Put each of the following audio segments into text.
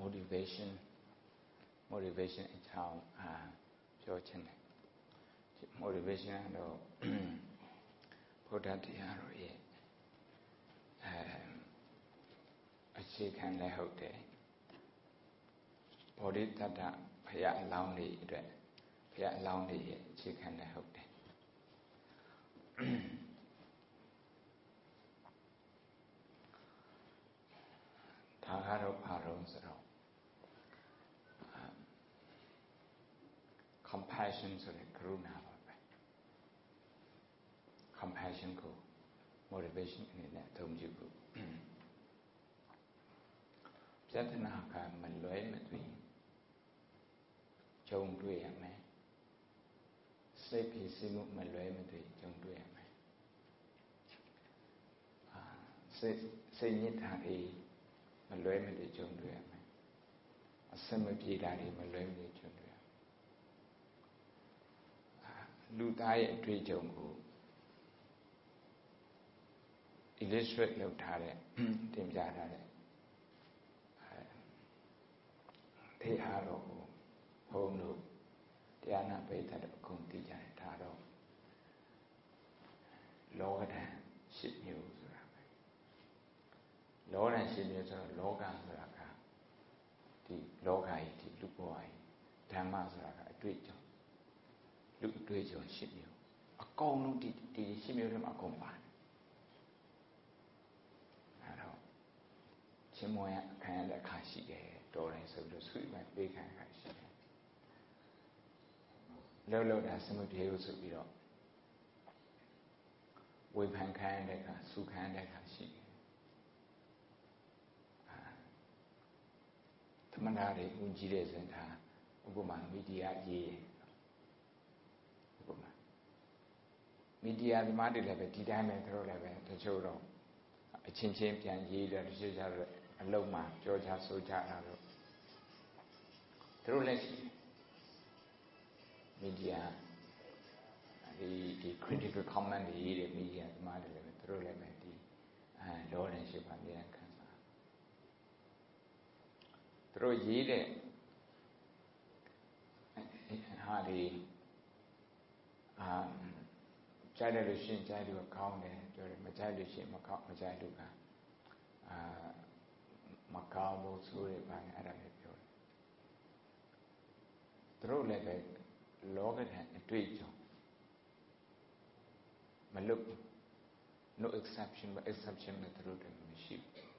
motivation အကြောင်းပြောချင်တယ် motivation ကတော့ဘုရားတရားတော်ရဲ့အခြေခံလည်းဟုတ်တယ်ဗောဓိတတ္တဘုရားအလောင်းတွေအတွက်ဘုရားအလောင်းတွေရဲ့အခြေခံလည်းဟုတ်တယ်ဒါကတော့ဘာလို့ဆိုတော့ compassion ဆိုတဲ့ကရုဏာပါပဲ compassion ကို motivation အနေနဲ့အသုံးပြုဖို့ပြဿနာကမလွဲမသွေကြုံတွေ့ရမယ်စိတ်ဖြစ်စီမှုမလွဲမသွေကြုံတွေ့ရမယ်စိတ်ညစ်တာတွေမလွဲမသွေကြုံတွေ့ရမယ်အစမပြေတာတွေမလွဲမသွေကြုံတွေ့ရမယ်လူသားရဲ့အတွေ့အကြုံကို illustrate လုပ်ထားတဲ့တင်ပြထားတဲ့တရားတော်ကိုဘုန်းတို့တရားနာပိဋကတ်အကုန်သိကြတယ်ဒါတော့လောကဓာတ်၈မျိုးဆိုတာပဲလောကဓာတ်၈မျိုးဆိုတော့လောကဆိုတာကဒီလောကကြီးဒီလူဘဝကြီးဓမ္မဆိုတာကအတွေ့အကြုံလူအတွေ့အကြုံ၈မျိုးအကုန်လုံးဒီ၈မျိုးထဲမှာအကုန်ပါတယ်အဲ့တော့ချင်းမွေးခံရတဲ့အခါရှိတယ်တော်တယ်ဆိုပြီးတော့ဆွေးနွေးပေးခံရတာရှိတယ်လောက်တာစမပြေလို့ဆိုပြီးတော့ဝေဖန်ခံရတဲ့အခါဆုခံရတဲ့အခါရှိတယ်သမဏတွေဦးကြီးတဲ့စင်တာဥပမာမီဒီယာရေးဥပမာမီဒီယာသမားတွေလည်းပဲဒီတိုင်းပဲသူတို့လည်းပဲတချို့တော့အချင်းချင်းပြန်ရေးတယ်တချို့ကျတော့အလုံးမှာပြောကြဆိုကြတာတော့သူတို့လည်းရှိမီဒီယာဒီ critical comment တွေရေးတဲ့မီဒီယာသမားတွေလည်းပဲသူတို့လည်းပဲဒီလောရန်ရှိပါမြန်ခံစားသူတို့ရေးတဲ့ဟာဒီကြိုက်တယ်လို့ရှင်းကြိုက်လို့ကောင်းတယ်ပြောတယ်မကြိုက်လို့ရှင်းမကောင်းမကြိုက်လို့ကမကောင်းဘူးဆိုရပါနဲ့အဲ့ဒါလည်းပြောတယ်သူတို့လည်းပဲလောကဓာတ်အတွေ့အကြုံမလုပ် no exception but exception နဲ့သူတို့တည်းမရှိ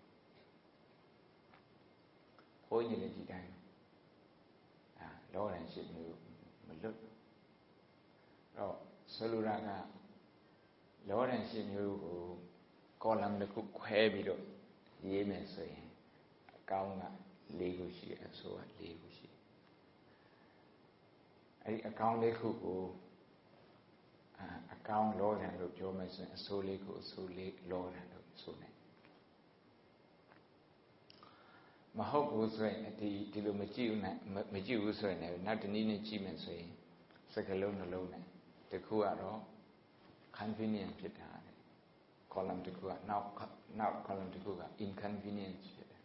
ဘူးဘုန်းကြီးလည်းဒီတိုင်းလောကဓာတ်ရှိမျိုးမလွတ်တော့ဆိုလိုတာကလောကဓာတ်ရှိမျိုးကိုကောလမ်တစ်ခုခွဲပြီးတော့ရေးမယ်ဆိုရင်အကောင်းက၄ခုရှိတယ်အဆိုးက၄ခုရှိတယ်အဲ့ဒီအကောင်း၄ခုကိုအကောင်းလောကဓာတ်လို့ပြောမယ်ဆိုရင်အဆိုး၄ခုအဆိုး၄လောကဓာတ်လို့ဆိုနေမဟုတ်ဘူးဆိုရင်ဒီလိုမကြည့်ဘူးဆိုရင်လည်းနောက်တနည်းနဲ့ကြည့်မယ်ဆိုရင်စကလုံးနှလုံးနဲ့တခုကတော့ convenient ဖြစ်တာတဲ့ column တခုကနောက် column တခုက inconvenient ဖြစ်တယ်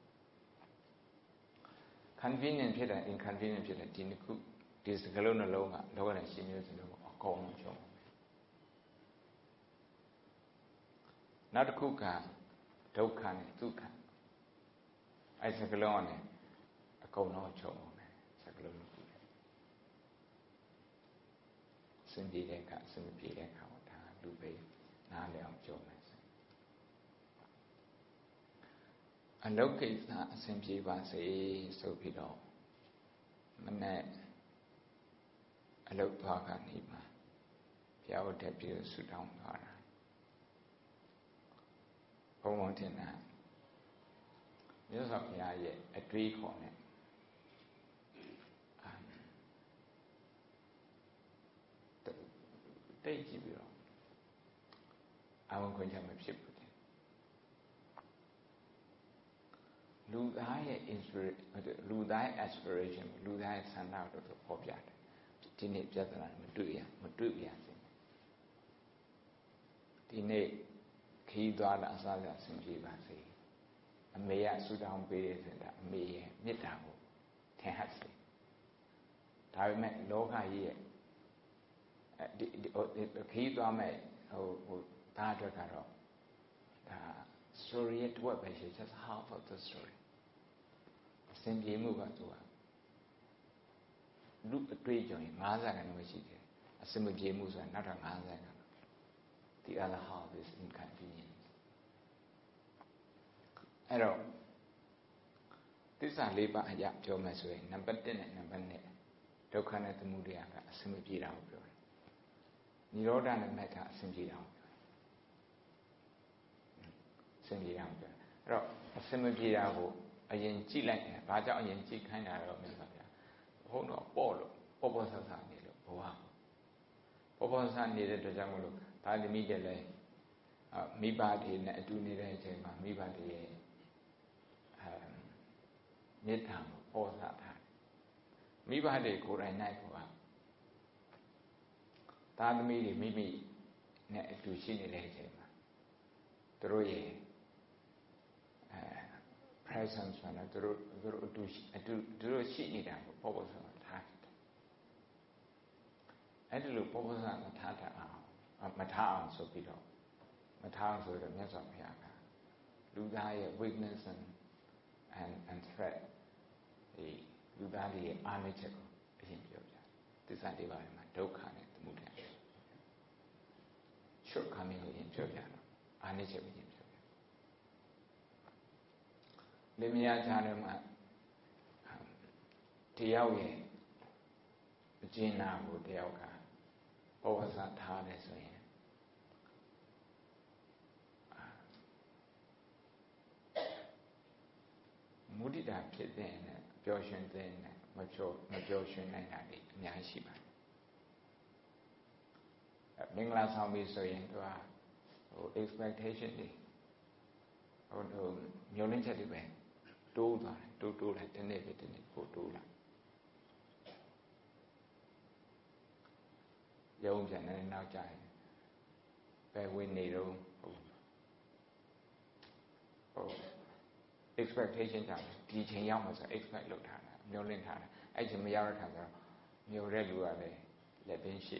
convenient ဖြစ်တာ inconvenient ဖြစ်တယ်ဒီနှစ်ခုဒီစကလုံးနှလုံးကလောကဓာတ်ရှိမျိုးစလုံးကိုအကုန်လုံးချုပ်နောက်တစ်ခုကဒုက္ခနဲ့ဒုက္ခအဲ့စကလုံးကလည်းအကုန်လုံးချုပ်အောင်တယ်စကလုံးတစ်ခုစင်ပြေတဲ့အခါစင်မပြေတဲ့အခါဒါလူပဲနားလည်အောင်ကြုံမယ်အလုတ်ကိစ္စအဆင်ပြေပါစေဆိုပြီးတော့မနဲ့အလုတ်သွားကနေမှဘုရားဝတ်တက်ပြီးဆူတောင်းသွားတာဘုံဘုံတင်တာမြတ်စွာဘုရားရဲ့အတွေးခေါ်နဲ့တိတ်ကြည့်ပြီးတော့အဝန်ခွင့်ချက်မဖြစ်ဘူးလူသားရဲ့ လူသားရဲ့ aspiration လူသားရဲ့ဆန္ဒတို့ဆိုပေါ်ပြတယ်ဒီနေ့ပြဿနာမတွေ့ပြစေဒီနေ့ခီးသွားတာအစားအစာဆင်ပြေပါစေအမေကဆူတောင်းပေးတယ်ဆိုတာအမေရဲ့မေတ္တာကိုထင်ဟပ်စေဒါပေမဲ့လောကကြီးရဲ့ခရီးသွားမဲ့ဟိုဒါအတွက်ကတော့ဒါ story ရဲ့တစ်ဝက်ပဲရှိ just half of the story အစဉ်ပြေမှုကသူကလူအတွေ့အကြုံ50ခန်းပဲရှိတယ်အစဉ်မပြေမှုဆိုတာနောက်ထပ်50ခန်း the other half is inconvenience အဲ့တော့သစ္စာ၄ပါးအရာပြောမယ်ဆိုရင်နံပါတ်1နဲ့နံပါတ်2ဒုက္ခနဲ့သမုဒယကအစဉ်မပြေတာကိုပြောတယ်နိရောဓနဲ့မဂ္ဂအစဉ်ပြေတာကိုပြောတယ်အစဉ်ပြေတာကိုပြောတယ်အဲ့တော့အစဉ်မပြေတာကိုအရင်ကြည့်လိုက်တယ်ဘာကြောင့်အရင်ကြည့်ခိုင်းတာတော့မြတ်စွာဘုရားဘုန်းတော်ပေါ့လို့ပေါ့ဆဆနေလို့ဘဝပေါ့ဆဆနေတဲ့အတွက်ကြောင့်မလို့ဒါသမီးတွေလည်းမိဘတွေနဲ့အတူနေတဲ့အချိန်မှာမိဘတွေရဲ့မေတ္တာကိုပေါ်ဆထားမိဘတွေကိုယ်တိုင်၌ကသာသမီတွေမိမိနဲ့အတူရှိနေတဲ့အချိန်မှာသူတို့ရဲ့presence ဆိုတာသူတို့အတူသူတို့ရှိနေတာကိုပေါ်ဆထားတယ်အဲ့ဒီလိုပေါ်ဆမထားတတ်အောင်မထားအောင်ဆိုပြီးတော့မထားအောင်ဆိုတော့မြတ်စွာဘုရားကလူသားရဲ့ weakness and threat ဒီလူသားတွေရဲ့အားနည်းချက်ကိုအရင်ပြောပြသစ္စာ၄ပါးမှာဒုက္ခနဲ့သမုဒယshortcoming ကိုအရင်ပြောပြတော့အားနည်းချက်ကိုအရင်ပြောပြလင်မယားကြားထဲမှာတယောက်ရဲ့အကျဉ်းနာကိုတယောက်ကဩဝါဒထားတယ်ဆိုရင်မုဒိတာဖြစ်တဲ့နဲ့ပျော်ရွှင်တဲ့နဲ့မပျော်ရွှင်နိုင်တာတွေအများကြီးရှိပါတယ်မင်္ဂလာဆောင်ပြီဆိုရင်သူကexpectation တွေမျှော်လင့်ချက်တွေပဲတိုးသွားတယ်တိုးလိုက်တစ်နေ့ပြီးတစ်နေ့ပိုတိုးလာရုံးပြန်နေနောက်ကျရင်ပဲဝင်နေတော့expectation ကြောင့်ဒီချိန်ရောက်မှဆို expect လုပ်ထားတာမျှော်လင့်ထားတာအဲ့ချိန်မရောက်တဲ့ခါကျတော့မျှော်တဲ့လူကလည်းလက်ပင်ရှိ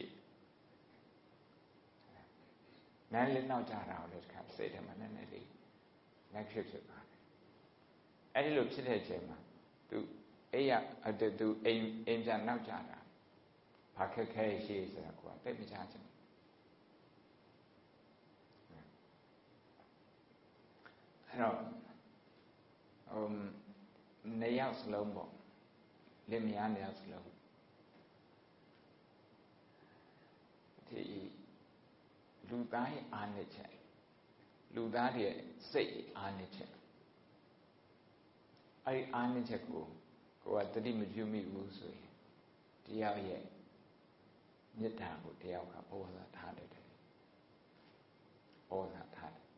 နည်းလေးနောက်ကျတာကိုလည်းတစ်ခါစိတ်ထဲမှာနည်းနည်းလေးလက်ဖြစ်ပါတယ်အဲ့ဒီလိုဖြစ်တဲ့ချိန်မှာသူသူအိမ်ပြန်နောက်ကျတာဘာခက်ခဲရှိဆိုတော့ကိုယ်ကသိမချချင်အဲ့တော့နှစ်ယောက်စလုံးပေါ့လင်မယားနှစ်ယောက်စလုံးဒီလူသားရဲ့အားနည်းချက်လူသားရဲ့စိတ်အားနည်းချက်အဲ့ဒီအားနည်းချက်ကိုကတတိမပြုမိဘူးဆိုရင်တရားရဲ့မေတ္တာကိုတယောက်ကဩဇာထားတယ်ဩဇာထားတယ်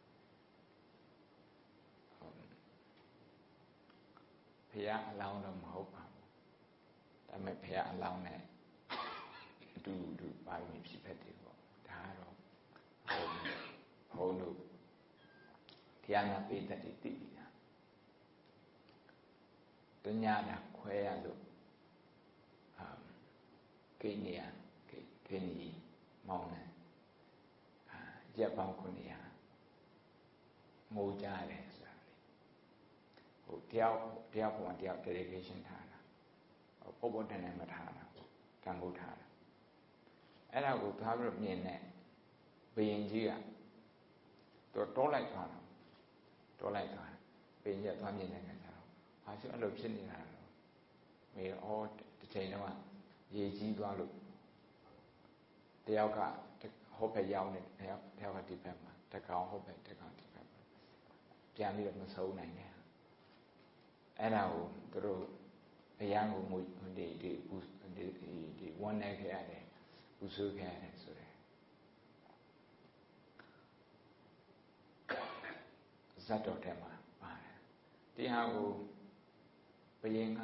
ဘုရားအလောင်းတော့မဟုတ်ပါဘူးဒါပေမဲ့ဘုရားအလောင်းနဲ့အတူတူပါရမီဖြစ်ဖက်တယ်ပေါ့ဒါကတော့ဘုန်းတို့တရားနာပိဋကတ်တွေသိပြီလားတညတာခွဲရလို့ကိနေရကိနေမောင်းတယ်ရက်ပေါင်း900ငိုကြတယ်ဆိုတာလေဟိုတယောက်ပုံမှာတယောက် dedication ထားတာပေါ့တန်တယ်မထားတာကံကိုထားတာအဲ့ဒါကိုထားပြီးတော့မြင်တဲ့ဘယင်ကြီးကသူတောလိုက်သွားတာဘယင်ကြီးကသွားမြင်တဲ့အခါကျတော့ဘာလို့အဲ့လိုဖြစ်နေတာလဲမေတစ်ချိန်တော့ရေကြီးသွားလို့တယောက်ကဟိုဘက်ရောက်နေတယောက်ကဒီဘက်မှာတကောင်ဟိုဘက်တကောင်ဒီဘက်မှာပြန်ပြီးတော့မဆုံးနိုင်နဲ့အဲ့ဒါကိုသူတို့အရန်ကိုငွေဒီဝမ်းနေခဲ့ရတယ်ပူဆွေးခဲ့ရတယ်ဆိုတဲ့ဇတ်တော်ထဲမှာပါတယ်ဒီဟာကိုဘယင်က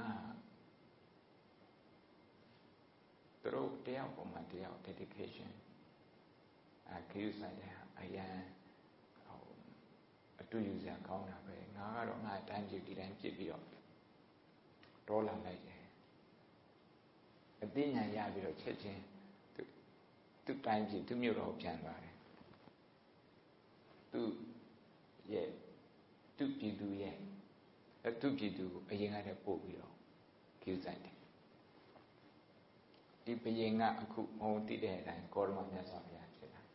သူတို့တယောက်ပုံမှန်တယောက် dedication ခရစ်ဆိုင်တဲ့အရန်အတူယူစရာကောင်းတာပဲငါကတော့ငါအတိုင်းပြစ်ဒီတိုင်းပြစ်ပြီးတော့တော်လာလိုက်တယ်အသိဉာဏ်ရပြီးတော့ချက်ချင်းသူတိုင်းပြစ်သူမြို့တော်ပြန်သွားတယ်သူရဲ့သူပြည်သူရဲ့သူပြည်သူကိုအရင်ကတည်းကပို့ပြီးတော့ကျူးဆိုင်တယ်ဒီဘယင်ကအခုဘုံတိတဲ့အတိုင်းကောရမမြတ်စွာဘုရားဖြစ်လာ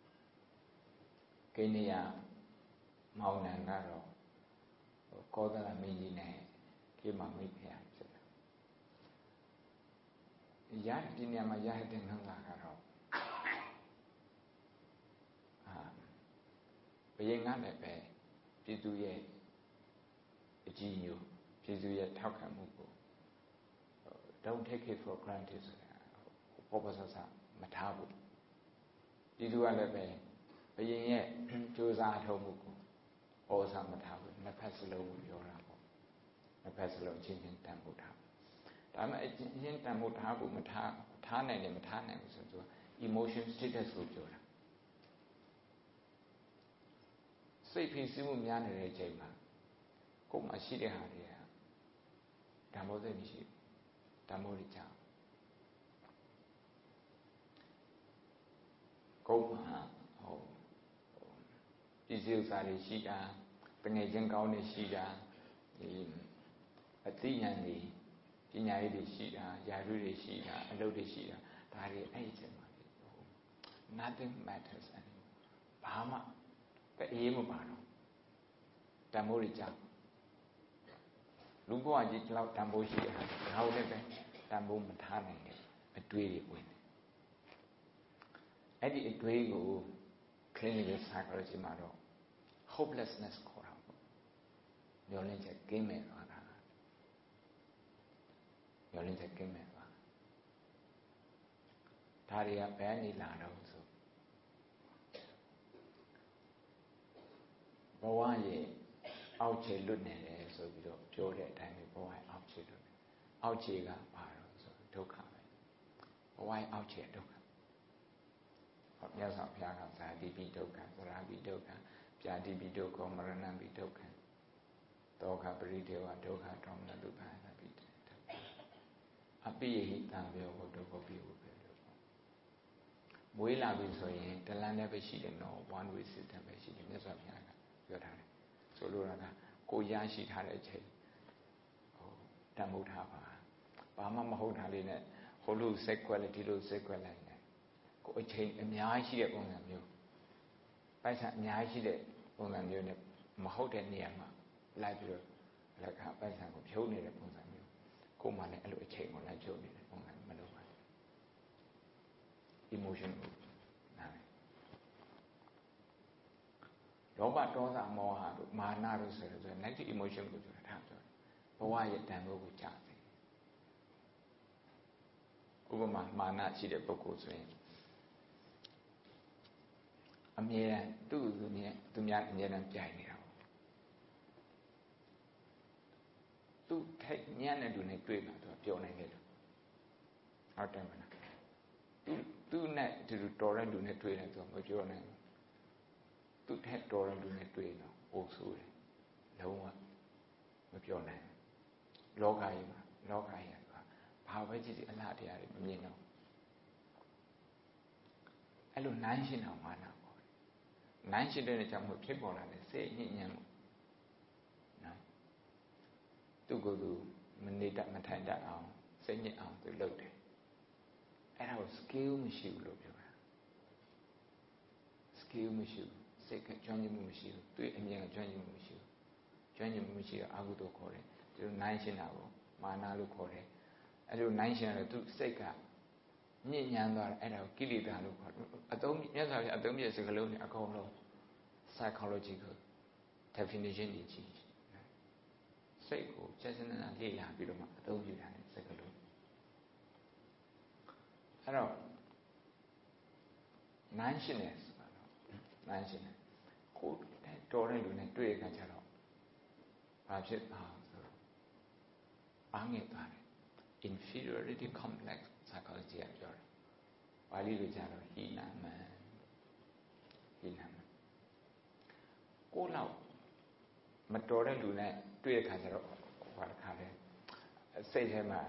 ကိနေယမောင်နှံကတော့ကောသလမင်းကြီးနဲ့ခေမမိတ်ဖျားဖြစ်လာရဒီနေရာမှာရတဲ့နှုံးလာကတော့ဘယင်ကလည်းပဲပြည်သူရဲ့အကြီးညိုပြည်သူရဲ့ထောက်ခံမှုကို don't take it for granted ဆိုတာဘောပဆဆမထားဘူးပြည်သူကလည်းပဲဘယင်ရဲ့ကြိုးစားထုတ်မှုကိုဩဇာမထားဘူးနှစ်ဖက်စလုံးကိုပြောတာပေါ့နှစ်ဖက်စလုံးချင်းချင်းတန်ဖို့ထားဒါပေမဲ့အချင်းတန်ဖို့ထားဖို့မထားနိုင်တယ်မထားနိုင်ဘူးဆိုတော့ emotion status ကိုပြောတာစိတ်ဖိစီးမှုများနေတဲ့အချိန်မှာကိုယ်မှာရှိတဲ့ဟာတွေကဓမ္မစိတ်မရှိဘူးဓမ္မရိချကိုယ်မှာပစ္စည်းဥစ္စာတွေရှိတာပငယ်ချင်းကောင်းတွေရှိတာအသိဉာဏ်တွေပညာရေးတွေရှိတာယာရုတွေရှိတာအလုပ်တွေရှိတာဒါတွေအဲ့ဒီချိန်မှာ nothing matters anymore ဘာမှအေးမပါတော့တန်ဖိုးတွေကြောက်လူဘဝကြီးဒီလောက်တန်ဖိုးရှိတာဒါကိုလည်းပဲတန်ဖိုးမထားနိုင်တဲ့အတွေးတွေဝင်တယ်အဲ့ဒီအတွေးကို clinical psychology မှာတော့ hopelessness ခေါ်တာပေါ့မျောလင့်ချက်ကင်းမဲ့သွားတာမျောလင့်ချက်ကင်းမဲ့သွားဒါတွေကဘယ်နေလာတော့ဆိုဘဝရဲ့အောက်ခြေလွတ်နေတယ်ဆိုပြီးတော့ပြောတဲ့အတိုင်းပဲဘဝရဲ့အောက်ခြေလွတ်နေအောက်ခြေကဘာလို့ဆိုဒုက္ခပဲဘဝရဲ့အောက်ခြေဒုက္ခဟောမြတ်စွာဘုရားကဇာတိပိဒုက္ခသရပိဒုက္ခပြာတိပိဒုက္ခမရဏပိဒုက္ခဒုက္ခပရိဒေဝဒုက္ခဒေါမနတုပ္ပန္နပိဒုက္ခအပိယဟိတံဘေဝဒုက္ခပိဝပဲလို့မွေးလာပြီဆိုရင်တလန်းနဲ့ပဲရှိတယ်နော် one way system ပဲရှိတယ်မြတ်စွာဘုရားကပြောထားတယ်ဆိုလိုတာကကိုရရှိထားတဲ့အချိန်တန်ဖိုးထားပါဘာမှမဟုတ်တာလေးနဲ့ဟိုလိုစိတ်ကွက်လိုက်ဒီလိုစိတ်ကွက်လိုက်နေကိုအချိန်အများကြီးရှိတဲ့ပုံစံမျိုးပိုက်ဆံအများကြီးရှိတဲ့ပုံစံမျိုးနဲ့မဟုတ်တဲ့နေရာမှာလိုက်ပြီးတော့လက်ကပိုက်ဆံကိုဖြုံးနေတဲ့ပုံစံမျိုးကိုမှလည်းအဲ့လိုအချိန်ကိုလိုက်ဖြုံးနေတဲ့ပုံစံမလုပ်ပါဘူး emotion ကိုနားလောဘဒေါသမောဟတို့မာနတို့ဆိုတော့ negative emotion ကိုပြောတာထားပြောတယ်ဘဝရဲ့တန်ဖိုးကိုကြားတယ်ဥပမာမာနရှိတဲ့ပုဂ္ဂိုလ်ဆိုရင်အမြဲတမ်းသူများအမြဲတမ်းပြိုင်နေတာပေါ့သူထိုက်ညံ့တဲ့လူနဲ့တွေ့မှာသူပြောနိုင်တယ်လို့ဟုတ်တယ်မလားသူနဲ့ဒီလိုတော်တဲ့လူနဲ့တွေ့တယ်သူမပြောနိုင်ဘူးသူထက်တော်တဲ့လူနဲ့တွေ့တော့အိုးဆိုးတယ်လုံးဝမပြောနိုင်ဘူးလောကကြီးမှာဘာပဲကြည့်ကြည့်အလားတရားတွေမမြင်တော့အဲ့လိုနိုင်ရှင်းအောင်မာနပေါ့နိုင်ရှင်းတဲ့ကြောင့်မို့ဖြစ်ပေါ်လာတဲ့စိတ်ညစ်ညမ်းမှုနော်သူ့ကိုယ်သူမနေတတ်မထိုင်တတ်အောင်စိတ်ညစ်အောင်သူလုပ်တယ်အဲ့ဒါကို skill မရှိဘူးလို့ပြောတာ skill မရှိဘူးစိတ်ကကျွမ်းကျင်မှုမရှိဘူးသူ့အမြင်ကကျွမ်းကျင်မှုမရှိဘူးကျွမ်းကျင်မှုမရှိတော့အာဟုသောခေါ်တယ်ဒီလိုနိုင်ရှင်းတာကိုမာနလို့ခေါ်တယ်အဲ့လိုနိုင်ရှင်းတယ်သူစိတ်ကညစ်ညမ်းသွားတယ်အဲ့ဒါကိုကိလေသာလို့ခေါ်တယ်အသုံးမြတ်စွာဘုရားအသုံးပြစကားလုံးနဲ့အကုန်လုံး psychological definition တွေကြည့်စိတ်ကိုကျက်စနနာလေ့လာပြီးတော့မှအသုံးပြုတာနဲ့စကားလုံးအဲ့တော့နိုင်ရှင်းတယ်ဆိုတာတော့နိုင်ရှင်းတယ်ကိုတော်တဲ့လူနဲ့တွေ့ရကြတော့ဘာဖြစ်သွားဆိုတော့အားငယ်သွားတယ် inferiority complex psychology ကပြောတယ်ပါဠိလိုကြတော့ဟိနမံကိုလောက်မတော်တဲ့လူနဲ့တွေ့တဲ့ခါကျတော့ဟိုခါလဲစိတ်ထဲမှာ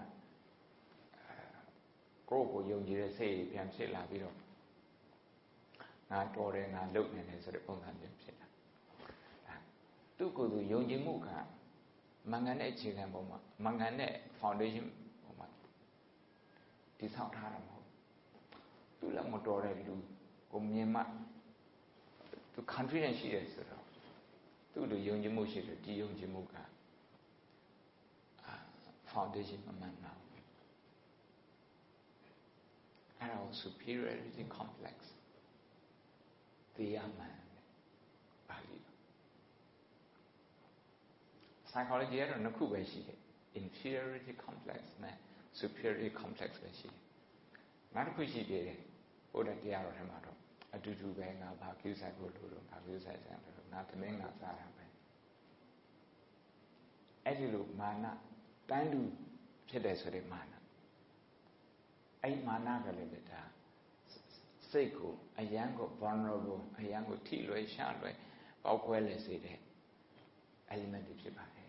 ကိုယ့်ကိုယုံကြည်တဲ့စိတ်ပြန်ဖြစ်လာပြီးတော့ငါတော်တယ်ငါလုပ်နေတယ်ဆိုတဲ့ပုံစံမျိုးဖြစ်လာသူ့ကိုယ်သူယုံကြည်မှုကမင်္ဂန်တဲ့အခြေခံပုံမှာမင်္ဂန်တဲ့ foundation ပုံမှာတည်ဆောက်ထားတာမဟုတ်သူ့လည်းမတော်တဲ့လူကိုမြင်မှသူ confidence ရှိတယ်ဆိုတော့သူ့လိုယုံကြည်မှုရှိတယ်ဒီယုံကြည်မှုကfoundation မမှန်ပါဘူးအဲ့ဒါကို superiority complex တရားမှန်ပါဠိ psychology ကတော့နှစ်ခုပဲရှိတယ် inferiority complex နဲ့ superiority complex ပဲရှိတယ်နောက်တစ်ခုရှိသေးတယ်ဘုရားတရားတော်ထဲမှာတော့အတူတူပဲငါဘာကိစ္စကိုလို့ဘာကိစ္စဆန်းလို့ငါသမင်းငါစားတာပဲအဲ့ဒီလိုမာနတန်းတူဖြစ်တယ်ဆိုတဲ့မာနအဲ့မာနကလည်းဒါစိတ်ကိုအယံကို vulnerable အယံကိုထိလွယ်ရှာလွယ်ပေါက်ကွဲလေစေတဲ့ element တွေဖြစ်ပါတယ်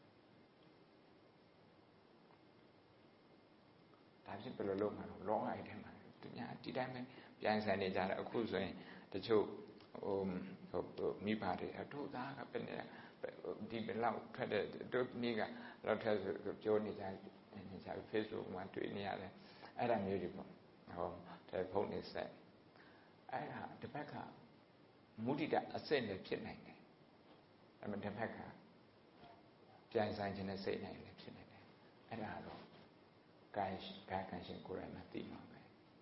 ဒါဖြစ်ဘယ်လိုလုပ်မှာလဲလောကကြီးထဲမှာသူများဒီတိုင်းပဲပြန်ဆိုင်နေကြတယ်အခုဆိုရင်တချို့မိဘတွေတို့သားကပဲဒီဘယ်လောက်ထွက်တဲ့တို့မိကလောက်ထက်ပြောနေကြ Facebook မှာတွေ့နေရတယ်အဲ့ဒါမျိုးတွေပေါ့တယ်ဖုန်းနေဆက်အဲ့ဒါတစ်ဖက်ကမုဒိတအစစ်နဲ့ဖြစ်နိုင်တယ်အဲ့မှာတစ်ဖက်ကပြန်ဆိုင်ခြင်းနဲ့စိတ်နိုင်လည်းဖြစ်နိုင်တယ်အဲ့ဒါတော့ကာယကံရှင်ကိုယ်တိုင်မှသိမှာပဲ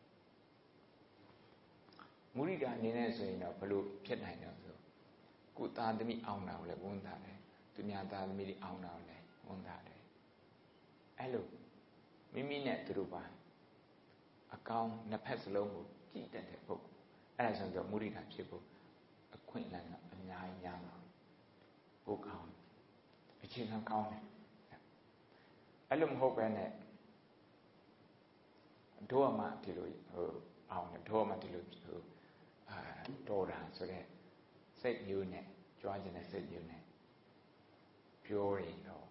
မုဒိတအနေနဲ့ဆိုရင်တော့ဘလို့ဖြစ်နိုင်တယ်ဆိုကိုယ်သားသမီးအောင်တာကိုလည်းဝန်တာတယ်သူများသားသမီးတွေအောင်တာကိုလည်းဝန်တာတယ်အဲ့လိုမိမိနဲ့သူတို့ပါအကောင်းနှစ်ဖက်စလုံးကိုကြည်တတ်တဲ့ပုဂ္ဂိုလ်အဲ့ဒါဆိုတော့မုဒိတာဖြစ်ဖို့အခွင့်အလမ်းကအများကြီးများမှာပိုကောင်းအခြေခံကောင်းတယ်အဲ့လိုမဟုတ်ပဲနဲ့တို့အမှဒီလိုအောင်တယ်တို့အမှဒီလိုတော်တာဆိုတဲ့စိတ်မျိုးနဲ့ကြွားခြင်းတဲ့စိတ်မျိုးနဲ့ပြောရင်တော့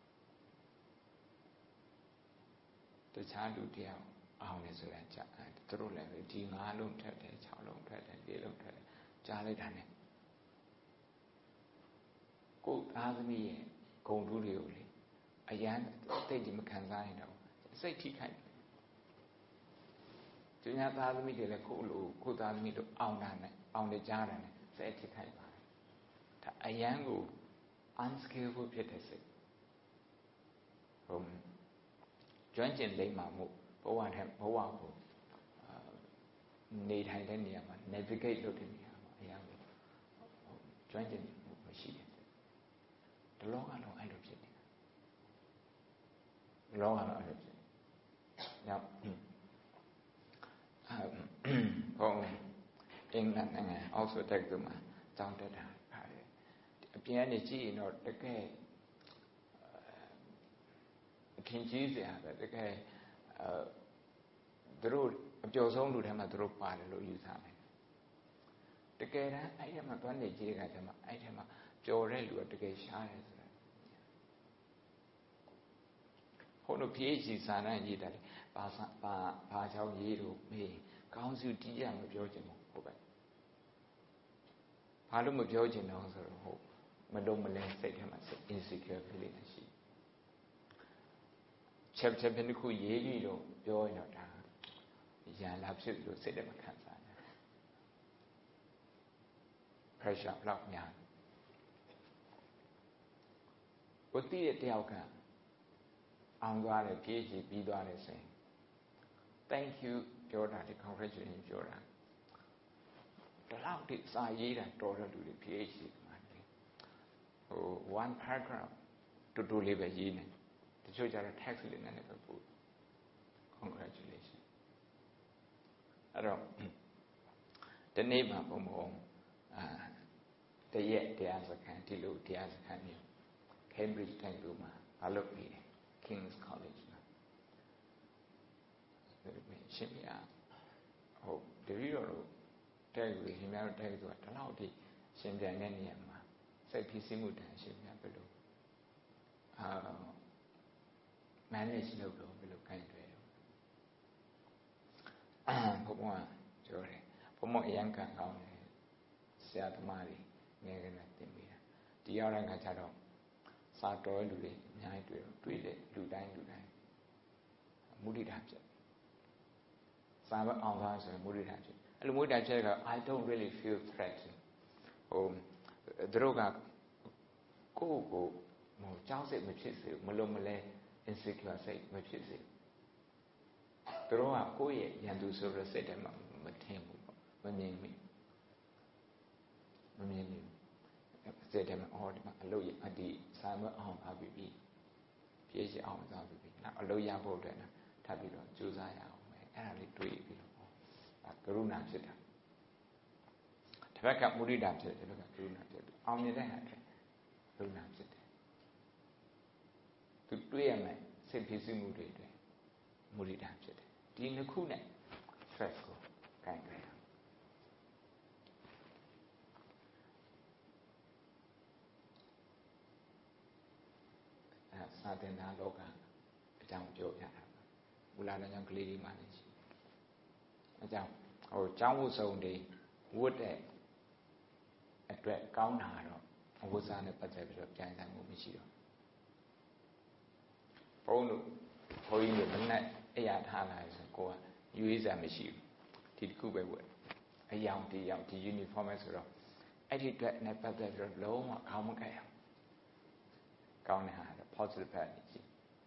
တခြားလူတယောက်အောင်တယ်ဆိုတာကြာသူတို့လည်းဒီ9လုံးထွက်တယ်6လုံးထွက်တယ်4လုံးထွက်တယ်ကြားလိုက်တာနဲ့ကိုယ်သားသမီးရဲ့ဂုဏ်ထူးတွေကိုလေအရန်သိတိမခံစားရင်တော့စိတ်ထိခိုက်တယ်သူများသားသမီးတွေလည်းကိုယ်သားသမီးတို့အောင်တာနဲ့အောင်တယ်ကြားတာနဲ့စိတ်ထိခိုက်ပါတယ်ဒါအရန်ကို unskillful ဖြစ်တဲ့စိတ်ကျွမ်းကျင်လိမ္မာမှုဘဝကိုနေထိုင်တဲ့နေရာမှာ navigate လုပ်တဲ့နေရာမှာအရန်ကိုကျွမ်းကျင်မှုမရှိတဲ့ဒီလောကလုံးအဲ့လိုဖြစ်နေတာဒီလောကလုံးအဲ့လိုဖြစ်နေနောက်ဘုံအင်္ဂလန်နိုင်ငံအောက်ဆွတ်တက္ကသိုလ်မှာကျောင်းတက်တာပါတယ်အပြင်ကနေကြည့်ရင်တော့တကယ်ထင်ကြီးစရာပဲတကယ်သူတို့အပျော်ဆုံးလူထဲမှာသူတို့ပါတယ်လို့ယူဆတယ်တကယ်တမ်းအဲ့ဒီမှာသွားနေကြည့်တဲ့အခါကျမှအဲ့ဒီမှာပျော်တဲ့လူကတကယ်ရှားတယ်ဆိုတာဟိုလို PhD စာတမ်းရေးတယ်ဘာကြောင့်ရေးလို့မေးကောင်းစုတီးရမပြောချင်ဘူးဟုတ်ပဲဘာလို့မပြောချင်တော့ဆိုတော့ဟုတ်မလုံးမလဲစိတ်ထဲမှာ insecure feeling ရှိchapter တစ်ခုရေးပြီးတော့ပြောရင်တော့ဒါရန်လာဖြစ်လို့စိတ်ထဲမှာခံစားရတယ် pressure လောက်များကိုတည်တဲ့တယောက်ကအောင်သွားတယ် PhD ပြီးသွားတယ်ဆိုရင် thank you ပြောတာဒီ congratulation ပြောတာဒီလောက်ဒီစာရေးတာတော်တဲ့လူတွေ PhD မှာone paragraph တူလေးပဲရေးနေတချို့ကျတော့ text လေးနဲ့ပဲပို့ congratulation အဲ့တော့ဒီနေ့မှာဘုံတရက်တရားစခန်းဒီလိုတရားစခန်းမျိုး Cambridge တက္ကသိုလ်မှာအလုပ်ပြီးတယ် King's College မှာရှင်ပြဟုတ်တပည့်တော်တို့တက္ကသိုလ်ရှင်များတို့တက္ကသိုလ်ကဒီလောက်ထိရှင်ပြိုင်တဲ့နေရာမှာစိစိတ်ဖြစ်စီမှုတန်ရှိများဘယ်လိုmanage လုပ်တော့ဘယ်လိုခိုင်းတယ်ဘုံဘုံကပြောတယ်ဘုံဘုံအရန်ကန်ကောင်းတယ်ဆရာသမားတွေငယ်ကလေးသင်ပေးတာဒီရောက်တဲ့ခါကျတော့စာတော်လူတွေအများကြီးတွေ့တဲ့လူတိုင်းမုဒိတာဖြစ်စာမအောင်သားဆိုရင်မုဒိတာဖြစ်အဲ့လိုမုဒိတာဖြစ်က I don't really feel threatened သူတို့ကကိုယ့်ကိုကြောက်စိတ်မဖြစ်စေမလုံးမလဲ insecure စိတ်မဖြစ်စေသူတို့ကကိုယ့်ရဲ့ရန်သူဆိုတဲ့စိတ်ထဲမှာမထင်ဘူးမမြင်ဘူးစိတ်ထဲမှာဒီမှာအလုပ်ရဒီစာမအောင်ပါပြီပြေးချအောင်သွားပြီနောက်အလုပ်ရဖို့အတွက်ထပ်ပြီးတော့ကြိုးစားရအောင်ပဲအဲ့ဒါလေးတွေးပြီးတော့ကရုဏာဖြစ်တာတစ်ဖက်ကမုဒိတာဖြစ်တယ်တစ်ဖက်ကကရုဏာဖြစ်တယ်အောင်မြင်တဲ့ဟာကကရုဏာဖြစ်တယ်သူတွေးရမယ်စိတ်ဖြစ်စီမှုတွေအတွက်မုဒိတာဖြစ်တယ်ဒီနှစ်ခုနဲ့ stress ကိုကိုင်တယ်စာသင်တာလောကအကြောင်းပြောပြတာမူလာတဲ့ကြောင့်ကလေးတွေမှလည်းရှိအကြောင်းကျောင်းဝတ်စုံတွေဝတ်တဲ့အတွက်ကောင်းတာတော့အဝတ်စားနဲ့ပတ်သက်ပြီးတော့ပြန်ဆိုင်မှုမရှိတော့ဘုန်းကြီးတို့မနဲ့အရာထားလာဆိုကိုကယူရေးစားမရှိဘူးဒီတစ်ခုပဲဝတ်အယောင်ဒီ uniform ဆိုတော့အဲ့ဒီအတွက်နဲ့ပတ်သက်ပြီးတော့လုံးဝခေါင်းမကိုက်အောင်ကောင်းတဲ့ဟာ positive ပဲရှိ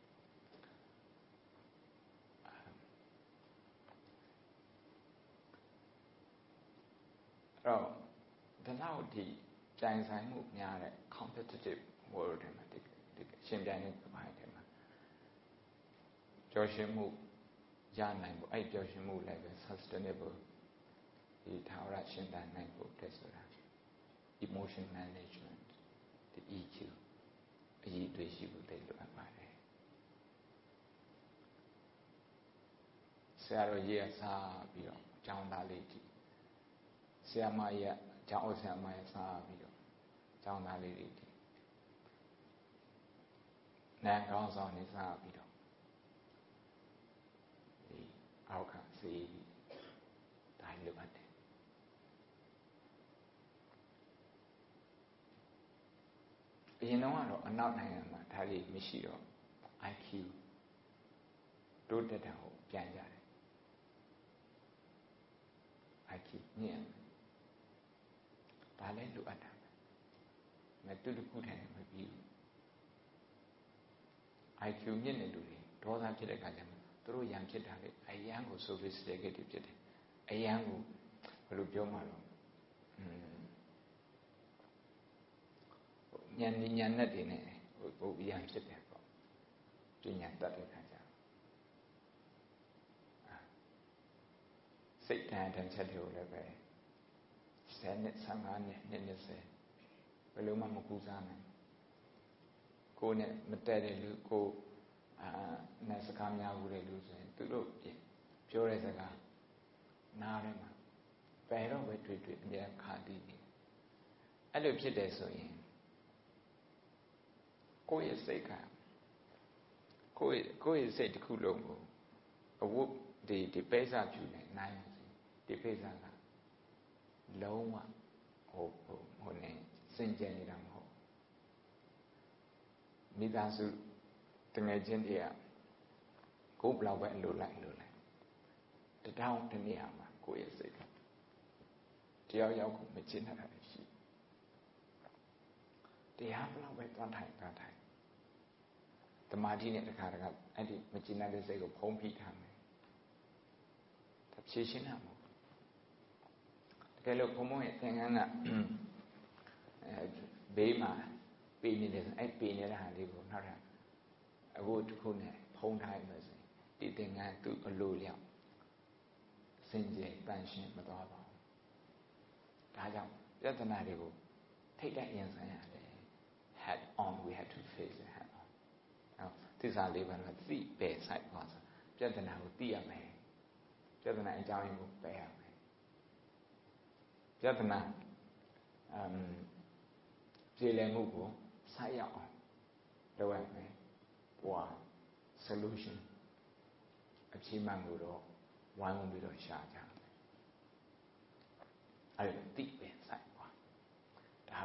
တော့ဒီလောက်ဒီကြိုင်ဆိုင်မှုများတဲ့ competitive world တွေမှာဒီရှင်ပြိုင်တဲ့ကပိုင်းတွေမှာကြော်ရှင်မှုရနိုင်ဖို့အဲ့ကြော်ရှင်မှုလည်းပဲ sustainable ဒီထာဝရရှင်သန်နိုင်ဖို့တက်ဆိုတာ emotion management ဒီ EQ အရေးအသွေးရှိဖို့တိတ်လိုအပ်ပါတယ်ဆရာတော်ကြီးကစားပြီးတော့ကျောင်းသားလေးကြီးဆရာမကြီးကကျောင်းဆရာမကြီးစားပြီးတော့ကျောင်းသားလေးတွေကြီးနာကောင်းဆောင်နေစားပြီးတော့ဒီအောက်ကစေးတိုင်းလိုအပ်တယ်အရင်တော့ကတော့အနောက်နိုင်ငံမှာဒါလေးမရှိတော့ IQ တိုးတက်တာကိုပြန်ကြတယ် IQ ညံ့ဒါလည်းလိုအပ်တာပဲတူတခုထိုင်မပြီးဘူး IQ မြင့်တဲ့လူတွေဒေါသဖြစ်တဲ့အခါကျမှသူတို့ရံဖြစ်တာလေအယံကို sophisticated ဖြစ်တယ်အယံကိုဘယ်လိုပြောမှတော့ဉာဏ်နဲ့တွေနဲ့ဟိုရံဖြစ်တယ်ပေါ့ပညာတတ်တဲ့အခါကျစိတ်ဓာတ်တန်ချက်တွေကိုလည်းပဲ10နှစ်15နှစ်20ဘယ်လိုမှမကူစားနိုင်ကိုယ်နဲ့မတည့်တဲ့လူကိုနဲ့စကားများဘူးတဲ့လူဆိုရင်သူတို့ပြောတဲ့စကားနားထဲမှာပယ်တော့ပဲတွေ့အများခါတည်နေအဲ့လိုဖြစ်တယ်ဆိုရင်ကိုယ့်ရဲ့စိတ်ကကိုယ့်ရဲ့စိတ်တစ်ခုလုံးကိုအဝတ်ဒီပိဿဖြူနေနိုင်ဒီပိဿကလုံးဝဟိုနေစင်ကြယ်နေတာမဟုတ်မိသားစုတငယ်ချင်းတွေကကိုယ်ဘလောက်ပဲအလိုလိုက်တထောင်တနေရာမှာကိုယ့်ရဲ့စိတ်ကတယောက်ကိုမချစ်နိုင်တာရှိတရားဘလောက်ပဲတွန်းထိုင်တမာတိနဲ့တခါအဲ့ဒီမချစ်နိုင်တဲ့စိတ်ကိုဖုံးဖိထားမယ်ဒါဖြေရှင်းတာမဟုတ်တကယ်လို့ဘုံဘုံရဲ့သင်္ကန်းကဘေးမှာပေနေတယ်ဆိုအဲ့ပေနေတဲ့ဟာလေးကိုနောက်ထပ်အခုတစ်ခုနဲ့ဖုံးထားရမယ်ဆိုရင်ဒီသင်္ကန်းသူ့အလိုလျောက်စင်ကြယ်ပန်းရှင်းမသွားပါဘူးဒါကြောင့်ပြဿနာတွေကိုထိတ်တိုက်ရင်ဆိုင်ရတယ် head on we have to face it head on သစ္စာလေးပါးကသိပယ်ဆိုင်ပါဆိုပြဿနာကိုသိရမယ်ပြဿနာအကြောင်းရင်းကိုပယ်ရမယ်ပြဿနာဖြပြေလည်မှုကိုဆက်ရောက်အောင်လုပ်ရမယ်ပွား solution အဖြေမှန်ကိုတော့ဝိုင်းဝန်းပြီးတော့ရှာကြမယ်အဲ့ဒါတိပဲစိုက်ပွားဒါ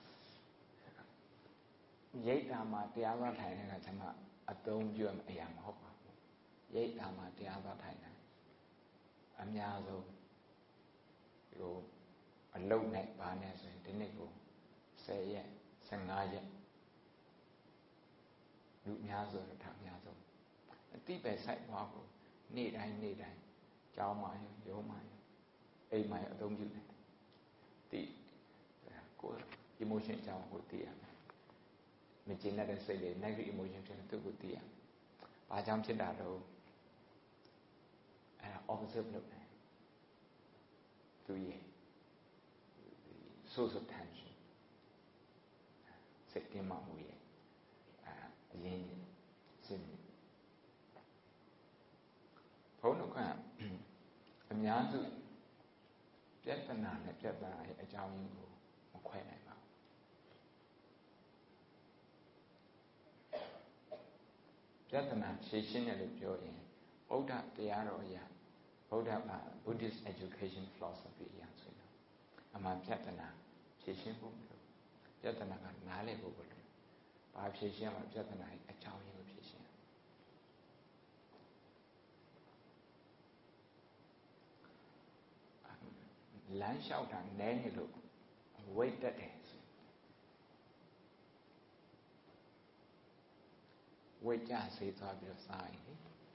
ရိတ်တာမှာတရားသွားထိုင်တဲ့အခါကျမှအသုံးပြုရမယ့်အရာမဟုတ်ပါဘူးရိတ်တာမှာတရားသွားထိုင်တယ်အများဆုံးဟိုအလုံးနဲ့ဘာနဲ့ဆိုရင်ဒီနေ့ကို10ရက်15ရက်လူအများဆုံးတော့အများဆုံးအတိပဲစိုက်ပွားကိုနေ့တိုင်းကြောင်းမှရောရုံးမှရောအိမ်မှရောအသုံးပြုတယ်တိကို emotion ကြောင်းကိုသိရမယ်မကျေနပ်တဲ့စိတ်တွေ negative emotion ဖြစ်တဲ့သူကိုသိရမယ်ဘာကြောင့်ဖြစ်တာတော့အဲ့ဒါ observe လုပ်တယ်သူရဲ့ source of tension စိတ်တင်းမာမှုရဲ့အရင်စဉ်ဘုန်းတော်ကအများစုပြဿနာနဲ့ပြဿနာရဲ့အကြောင်းရင်းကိုမခွဲနိုင်ပါဘူးပြဿနာဖြေရှင်းတယ်လို့ပြောရင်ဗုဒ္ဓတရားတော်အရာဗုဒ္ဓဘာ Buddhist education philosophy အရာဆိုရင်အမှန်ပြဿနာဖြေရှင်းဖို့မလိုပြဿနာကနားလည်ဖို့မလိုဘာဖြေရှင်းမှာပြဿနာရဲ့အကြောင်းရင်းကိုဖြေရှင်းလမ်းလျှောက်တာနည်းနေလို့ဝိတ်တက်တယ်ဆိုဝိတ်ကြစေသွားပြီးတော့စားရင်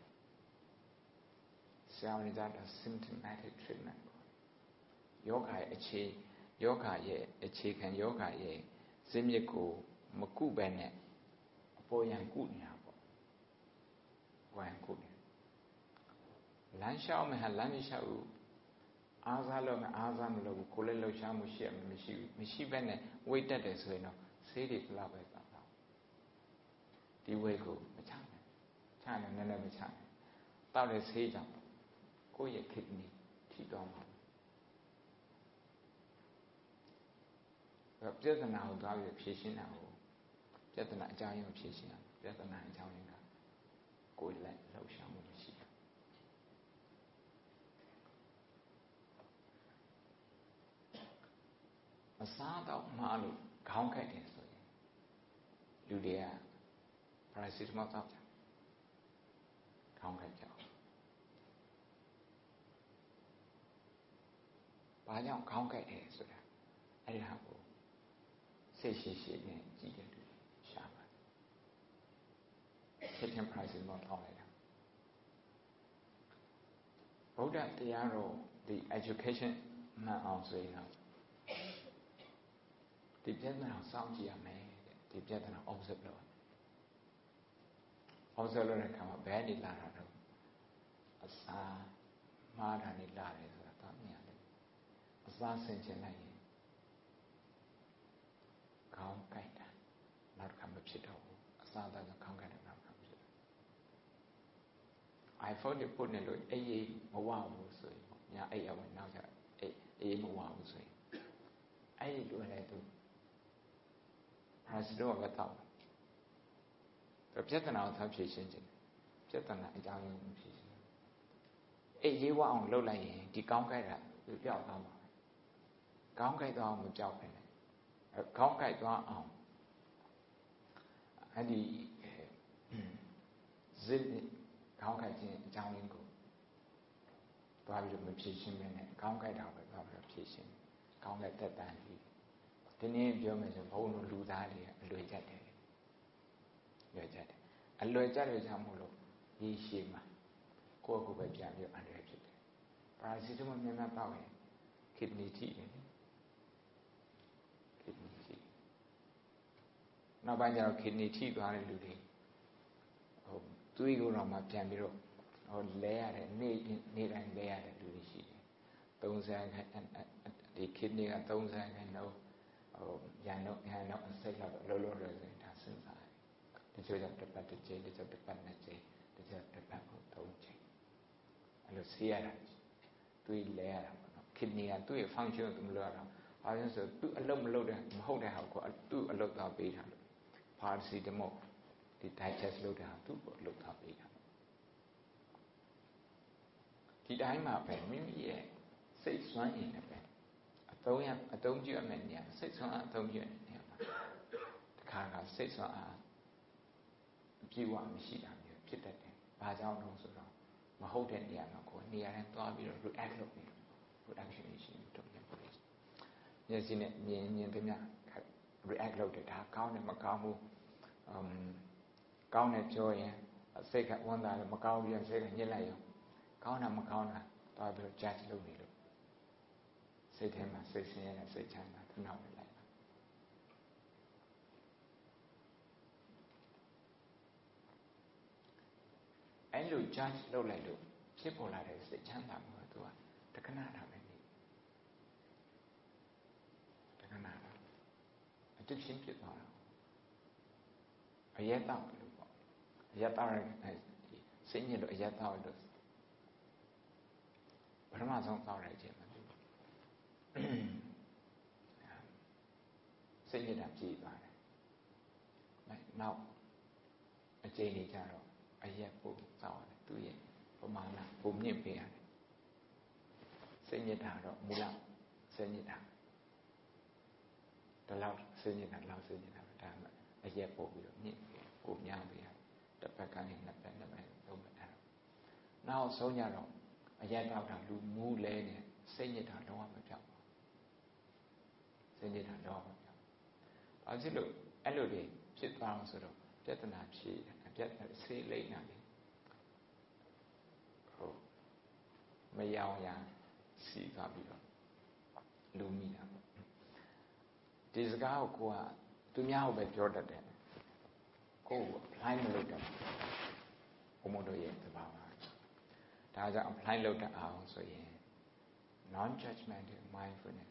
ဆရာဝန်တွေက symptomatic treatment ယောဂရဲ့အခြေခံယောဂရဲ့ဇင်းမြစ်ကိုမကုပဲနဲ့အပေါ်ယံကုနေတာပေါ့ဝိုင်းကုနေလမ်းလျှောက်မယ်ဟာလမ်းမလျှောက်ဘူးအားစားလို့မအားစားမလို့ကိုယ်လည်းလှုပ်ရှားမှုရှိရမရှိပဲနဲ့ဝိတ်တက်တယ်ဆိုရင်တော့ဆေးတွေဘလောက်ပဲသာတော့ဒီဝိတ်ကိုမချနိုင်ချနိုင်နည်းနည်းမချနိုင်တောက်တဲ့ဆေးကြောင့်ကိုယ့်ရဲ့ kidney ထိသွားမှာပြဿနာကိုသွားပြီးဖြေရှင်းတာကိုပြဿနာအကြောင်းရင်းကိုဖြေရှင်းရပြဿနာအကြောင်းရင်းကကိုယ်လည်းလှုပ်ရှားမှုမရှိဘူးအစားတော့မှားလို့ခေါင်းကိုက်တယ်ဆိုရင်လူတွေက paracetamol တောက်ကြခေါင်းကိုက်ကြဘာကြောင့်ခေါင်းကိုက်တယ်ဆိုတာအဲ့ဒါကိုစိတ်ရှိနဲ့ကြည့်တဲ့လူရှာပါတယ်ချက်ချင်း paracetamol တောက်လိုက်တာဗုဒ္ဓတရားတော်ဒီ education မှန်အောင်ဆိုရင်တော့ဒီပြဿနာကိုစောင့်ကြည့်ရမယ်ဒီပြဿနာ observe လုပ်ရမယ် observe လုပ်တဲ့အခါမှာဘယ်နေလာတာတော့အစာမှားတာနေလာတယ်ဆိုတာတော့မြင်ရတယ်အစာဆင်ခြင်လိုက်ရင်ခေါင်းကိုက်တာနောက်တစ်ခါမဖြစ်တော့ဘူးအစာသားကခေါင်းကိုက်တယ်နောက်တစ်ခါမဖြစ်တော့ iPhone တွေပို့နေလို့အေးမဝဘူးဆိုရင်ညာအဲ့ရဝင်နောက်ကျအေးမဝဘူးဆိုရင်အဲ့ဒီလိုလည်းသူparacetamol ပဲတောက်တယ်ပြဿနာကိုသာဖြေရှင်းခြင်းပြဿနာအကြောင်းရင်းကိုဖြေရှင်းအေးရေးဝအောင်လုပ်လိုက်ရင်ဒီကောင်းကိုက်တာသူပြောက်သွားမှာကောင်းကိုက်သွားအောင်မပြောက်ပဲနဲ့ကောင်းကိုက်သွားအောင်အဲ့ဒီဇစ်ကောင်းကိုက်ခြင်းအကြောင်းရင်းကိုသွားပြီးတော့မဖြေရှင်းပဲနဲ့ကောင်းကိုက်တာပဲသွားပြီးတော့ဖြေရှင်းကောင်းကိုက်သက်တမ်းကြီးဒီနေ့ပြောမယ်ဆိုဘုန်းတော်လူသားတွေအလွယ်ကြတယ်လွယ်ကြတယ်အလွယ်ကြတဲ့ကြောင့်မို့လို့ဒီရှေ့မှာကိုယ့်ကိုယ်ပဲပြန်ပြီးအန္တရာယ်ဖြစ်တယ်ပါရာစီတမောများများတောက်ရင် kidney ထိတယ် kidney ထိနောက်ပိုင်းကျတော့ kidney ထိသွားတဲ့လူတွေသွေးကိုယ်တော်မှာပြန်ပြီးတော့လဲရတယ်နေ့တိုင်းလဲရတဲ့လူတွေရှိတယ်30ခန်းဒီ kidney က30ခန်းတော့ရန်တော့အစိတ်လောက်လောဆိုရင်ဒါစဉ်းစားတယ်တချို့ကြောင့်တစ်ပတ်တစ်ချိန်တချို့တစ်ပတ်နှစ်ချိန်တချို့တစ်ပတ်ကို3ချိန်အဲ့လိုဆေးရတာသွေးလဲရတာပေါ့နော် kidney ကသူ့ရဲ့ function ကိုသူမလုပ်ရတော့ဘာလို့ဆိုသူအလုပ်မလုပ်တဲ့မဟုတ်တဲ့ဟာကိုသူ့အလုပ်သားပေးတာလို့ပါစီတမော့ဒီ digest လုပ်တာသူ့ကိုအလုပ်သားပေးတာဒီတိုင်းမှာပဲမိမိရဲ့စိတ်ဆွမ်းအင်နဲ့ပဲအသုံးပြုရမယ့်နေရာစိတ်ဆွမ်းအားအသုံးပြုရတဲ့နေရာမှာတခါစိတ်ဆွမ်းအားအပြည့်အဝမရှိတာမျိုးဖြစ်တတ်တယ်။ဘာကြောင့်လဲဆိုတော့မဟုတ်တဲ့နေရာမှာကိုနေရာတိုင်းသွားပြီးတော့ react လုပ်နေတယ် reaction ရှိနေတော့ပြန်ပေါ်တယ်။မျက်စိနဲ့မြင်သမျှ react လုပ်တယ်ဒါကောင်းတယ်မကောင်းဘူးကောင်းတယ်ပြောရင်စိတ်ကဝန်တာလည်းမကောင်းဘူးစိတ်ကညစ်လိုက်ရောကောင်းတာမကောင်းတာသွားပြီးတော့ judge လုပ်နေလို့စိတ်ထဲမှာစိတ်ဆင်းရဲတဲ့စိတ်ချမ်းသာထနောက်လိုက်အဲ့လို judge လုပ်လိုက်လို့ဖြစ်ပေါ်လာတဲ့စိတ်ချမ်းသာမှုကသူကတခဏတာပဲနေတခဏတာအတိတ်ရှင်းဖြစ်သွားတာအယက်တောက်လို့ပေါ့အယက်တောက်တဲ့စိတ်ညစ်လို့အယက်တောက်လို့ပထမဆုံးတောက်လိုက်ခြင်းမှာစိတ်ညစ်တာပြေးသွားတယ်နောက်အကျဉ်းကြီးကြတော့အယက်ပို့တောက်ရတယ်သူ့ရဲ့ပမာဏပုံမြင့်ပေးရတယ်စိတ်ညစ်တာတော့မူလစိတ်ညစ်တာဒီလောက်စိတ်ညစ်တာလောက်စိတ်ညစ်တာဒါမှအယက်ပို့ပြီးတော့မြင့်ပေးပိုများပေးရတယ်တစ်ပတ်ကနေနှစ်ပတ်သုံးပတ်နောက်ဆုံးကြတော့အယက်တောက်တာလူမူးလဲနေစိတ်ညစ်တာလုံးဝမပြောက်ဘူးစိတ်ညစ်တာလုံးဝမပြောက်ဘာဖြစ်လို့အဲ့လိုတွေဖြစ်သွားအောင်ဆိုတော့ပြဿနာဖြေဆေးလိမ့်တာလေဟုတ်မယောင်ရစီသွားပြီးတော့လူမိတာပေါ့ဒီစကားကိုကသူများကိုပဲပြောတတ်တယ်ကိုယ်ကို apply မလုပ်တတ်ဘူးဘုံမတို့ရဲ့သဘာဝဒါကြောင့် apply လုပ်တတ်အောင်ဆိုရင် non judgmental mindfulness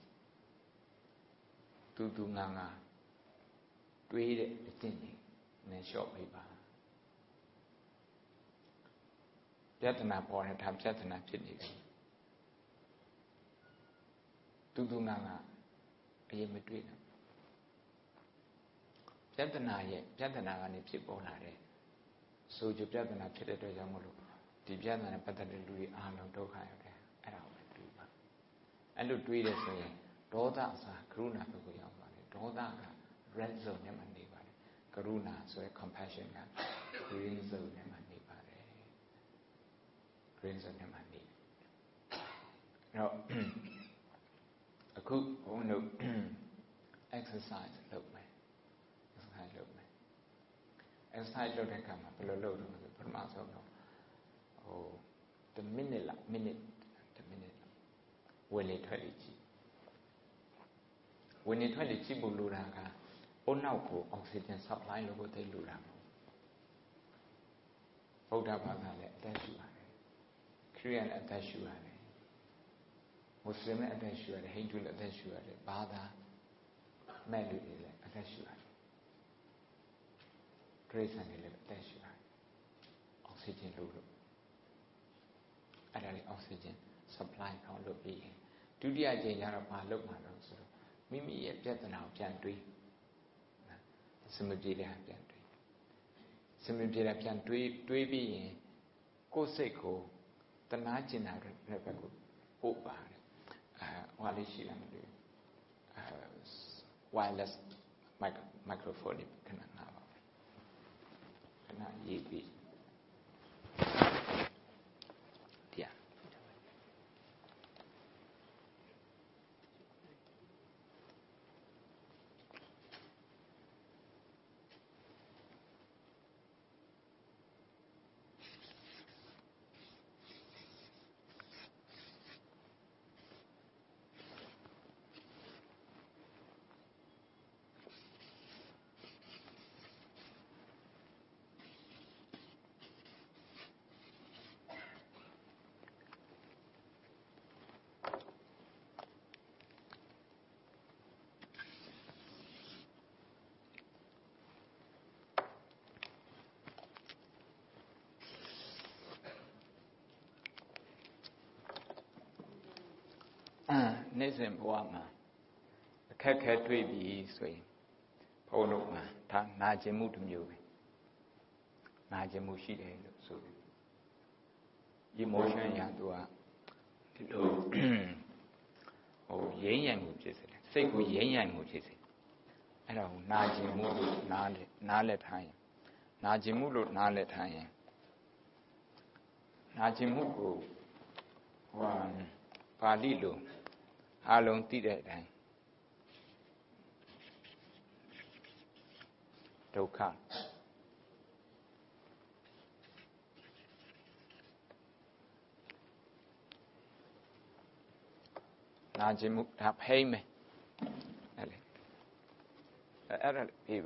သူငါတွေးတဲ့အကျင့်တွေနဲ့လျှော့ပေးပါပြဿနာပေါ်တယ်ဒါပြဿနာဖြစ်နေပြီသူငါအရင်မတွေးနဲ့ပြဿနာကနေဖြစ်ပေါ်လာတဲ့ဆိုကြပြဿနာဖြစ်တဲ့အတွက်ကြောင့်မလို့ဒီပြဿနာနဲ့ပတ်သက်တဲ့လူတွေအားလုံးဒုက္ခရောက်တယ်အဲ့ဒါကိုတွေးပါအဲ့လိုတွေးတယ်ဆိုရင်ဒေါသအစားကရုဏာဘက်ကိုရောက်သွားတယ်ဒေါသက red zone နဲ့မှနေပါတယ်ကရုဏာဆိုရယ် compassion က green zone နဲ့မှနေပါတယ် green zone နဲ့မှနေအဲ့တော့အခုဘုန်းတို့ exercise လုပ်မယ် exercise လုပ်တဲ့အခါမှာဘယ်လိုလုပ်လို့ဆိုပထမဆုံးတော့1 minute ဝင်လေထွက်လေကြည့်ဝင်လေထွက်လေကြည့်ဖို့လိုတာကအုံနောက်ကို oxygen supply လုပ်ဖို့သိလိုတာဗုဒ္ဓဘာသာလည်းအသက်ရှူရတယ်ခရစ်ယာန်လည်းအသက်ရှူရတယ်မွတ်စလင်လည်းအသက်ရှူရတယ်ဟိန္ဒူလည်းအသက်ရှူရတယ်ဘာသာမဲ့လူတွေလည်းအသက်ရှူရတယ်ဒရိစံတွေလည်းအသက်ရှူရတယ်အောက်ဆီဂျင်လို့အဲ့ဒါလေး oxygen supply ကောင်းလုပ်ပြီးရင်ဒုတိယအကြိမ်ကျတော့ဘာလုပ်မှာလဲဆိုတော့မိမိရဲ့ပြဿနာကိုပြန်တွေးစမပြေတဲ့ပြန်တွေးစမပြေတဲ့ပြန်တွေးပြီးရင်ကိုယ်စိတ်ကိုတနာကျင်တာတဲ့ဘက်ကိုပို့ပါတယ်ဟိုလေးရှိတယ်မလို့wireless microphone ခဏနာပါခဏရေးပြီးတရားနေ့စဉ်ဘဝမှာအခက်ခဲတွေ့ပြီဆိုရင်ဘုန်းတို့မှာဒါနာကျင်မှုတစ်မျိုးပဲနာကျင်မှုရှိတယ်လို့ဆိုတယ် emotion ရသူကဒီလိုရင်းရိုင်မှုဖြစ်စေတယ်စိတ်ကိုရင်းရိုင်မှုဖြစ်စေအဲ့ဒါကိုနာကျင်မှုလို့နားလည်ထားရင်နာကျင်မှုလို့နားလည်ထားရင်နာကျင်မှုကိုပါဠိလိုအလုံးသိတဲ့အတိုင်းဒုက္ခနာကျင်မှုဒါ pain ပဲအဲ့ဒါပြေးပါ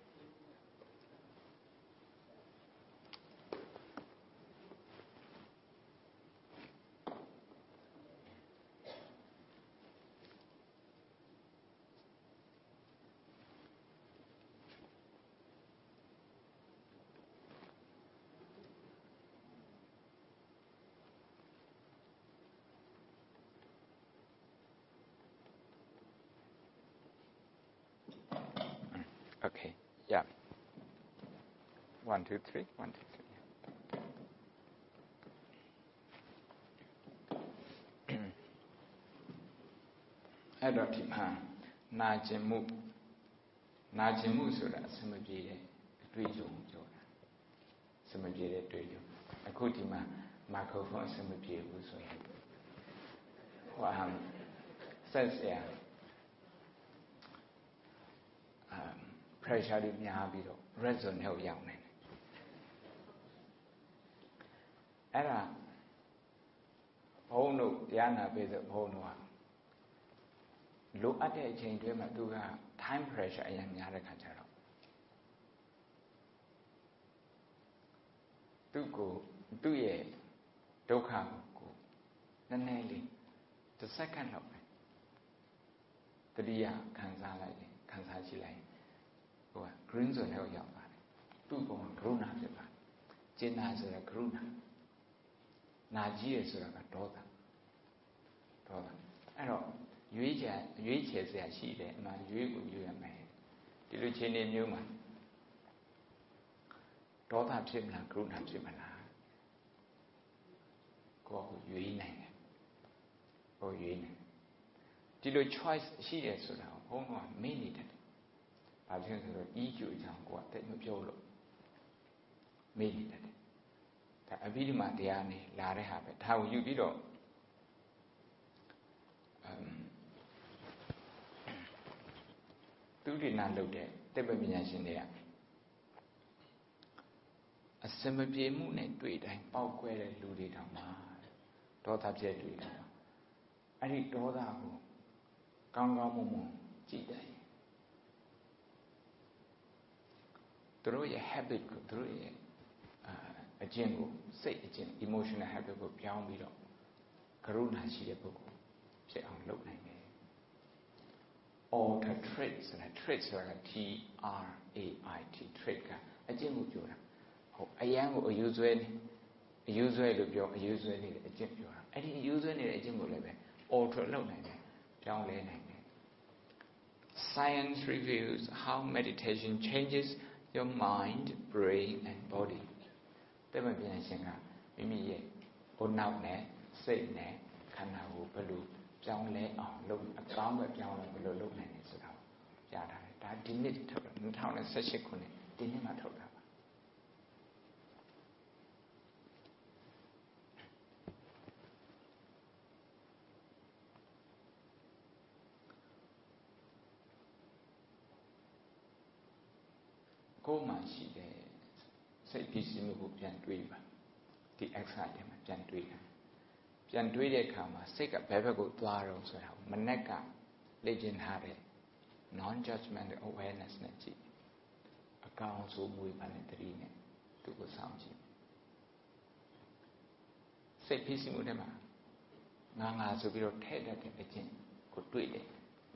Okay, yeah. 1, 2, 3, 1, 2, 3. အဲ့တော့ဒီမှာနာကျင်မှုဆိုတာအစမပြေတဲ့အတွေ့အကြုံကိုပြောတာအစမပြေတဲ့အတွေ့အကြုံအခုဒီမှာမိုက်ခရိုဖုန်းအစမပြေဘူးဆိုရင်ဆက်စရာpressure တွေများပြီးတော့ resonance ကိုရောက်နေတယ်အဲ့ဒါဘုန်းတို့တရားနာပေးဆိုဘုန်းတို့ကလိုအပ်တဲ့အချိန်တွင်းမှာသူက time pressure အရင်များတဲ့ခါကျတော့သူ့ရဲ့ဒုက္ခကိုနည်းနည်းလေးတစ်စက္ကန့်လောက်ပဲတတိယခံစားလိုက်တယ်ခံစားကြည့်လိုက်green zone ကိုရောက်ပါတယ်သူ့ဘုံကကရုဏာဖြစ်ပါတယ်ကျင်နာဆိုတာကရုဏာနာကြီးရဆိုတာကဒေါသအဲ့တော့ရွေးချယ်စရာရှိတယ်အမှန်ရွေးကိုရွေးရမယ်ဒီလိုခြေနေမျိုးမှာဒေါသဖြစ်မလားကရုဏာဖြစ်မလားကိုယ်ရွေးနိုင်တယ်ဒီလို choice ရှိတယ်ဆိုတာကိုဘုန်းကမေ့နေတယ်ဘာဖြစ်လို့ဆိုတော့ဤကျိုးကြောင့်ကိုယ်ကတိတ်မပြောလို့မေ့နေတယ်ဒါအဘိဓမ္မာတရားနဲ့လာတဲ့ဟာပဲဒါကိုယူပြီးတော့သူဒိနာလုပ်တဲ့တပ္ပပညာရှင်တွေကအစမပြေမှုနဲ့တွေ့တိုင်းပေါက်ကွဲတဲ့လူတွေတောင်မှဒေါသဖြစ်တွေ့တယ်အဲ့ဒီဒေါသကိုကောင်းကောင်းမွန်မွန်ကြည့်တယ်သူတို့ရဲ့ habit ကိုသူတို့ရဲ့အကျင့်ကိုစိတ်အကျင့် emotional habit ကိုပြောင်းပြီးတော့ကရုဏာရှိတဲ့ပုဂ္ဂိုလ်ဖြစ်အောင်လုပ်နိုင်တယ် alter trait ဆိုတာ trait ဆိုတာ T R A I T trait ကအကျင့်ကိုပြောတာအရန်ကိုအယူဆွဲလို့ပြောအယူဆွဲနေတဲ့အကျင့်ပြောတာအဲ့ဒီအယူဆွဲနေတဲ့အကျင့်ကိုလည်းပဲ alter လုပ်နိုင်တယ်ပြောင်းလဲနိုင်တယ် Science reveals how meditation changes your mind, brain and body တမန်ပြန်ရှင်ကမိမိရဲ့ဘုနောက်နဲ့စိတ်နဲ့ခန္ဓာကိုဘယ်လိုပြောင်းလဲအောင်လုပ်အကောင်းပဲပြောင်းလဲဘယ်လိုလုပ်နိုင်လဲဆိုတာကြားထားတယ်ဒါဒီနှစ်ထုတ်တာ2018ခုနှစ်ဒီနှစ်မှာထုတ်တာပါကိုယ်မှရှိတဲ့စိတ်ဖြစ်စီမှုကိုပြန်တွေးပါဒီ exercise တွေမှာပြန်တွေးတဲ့အခါမှာစိတ်ကဘယ်ဘက်ကိုသွားတော့ဆိုတာမနဲ့ကလေ့ကျင့်ထားတဲ့ non judgmental awareness နဲ့ကြည့်အကောင်ဆိုမွေးပါတဲ့တတိနဲ့သူ့ကိုစောင့်ကြည့်စိတ်ဖြစ်စီမှုတွေမှာငါဆိုပြီးတော့ထဲ့တတ်တဲ့အကျင့်ကိုတွေးတယ်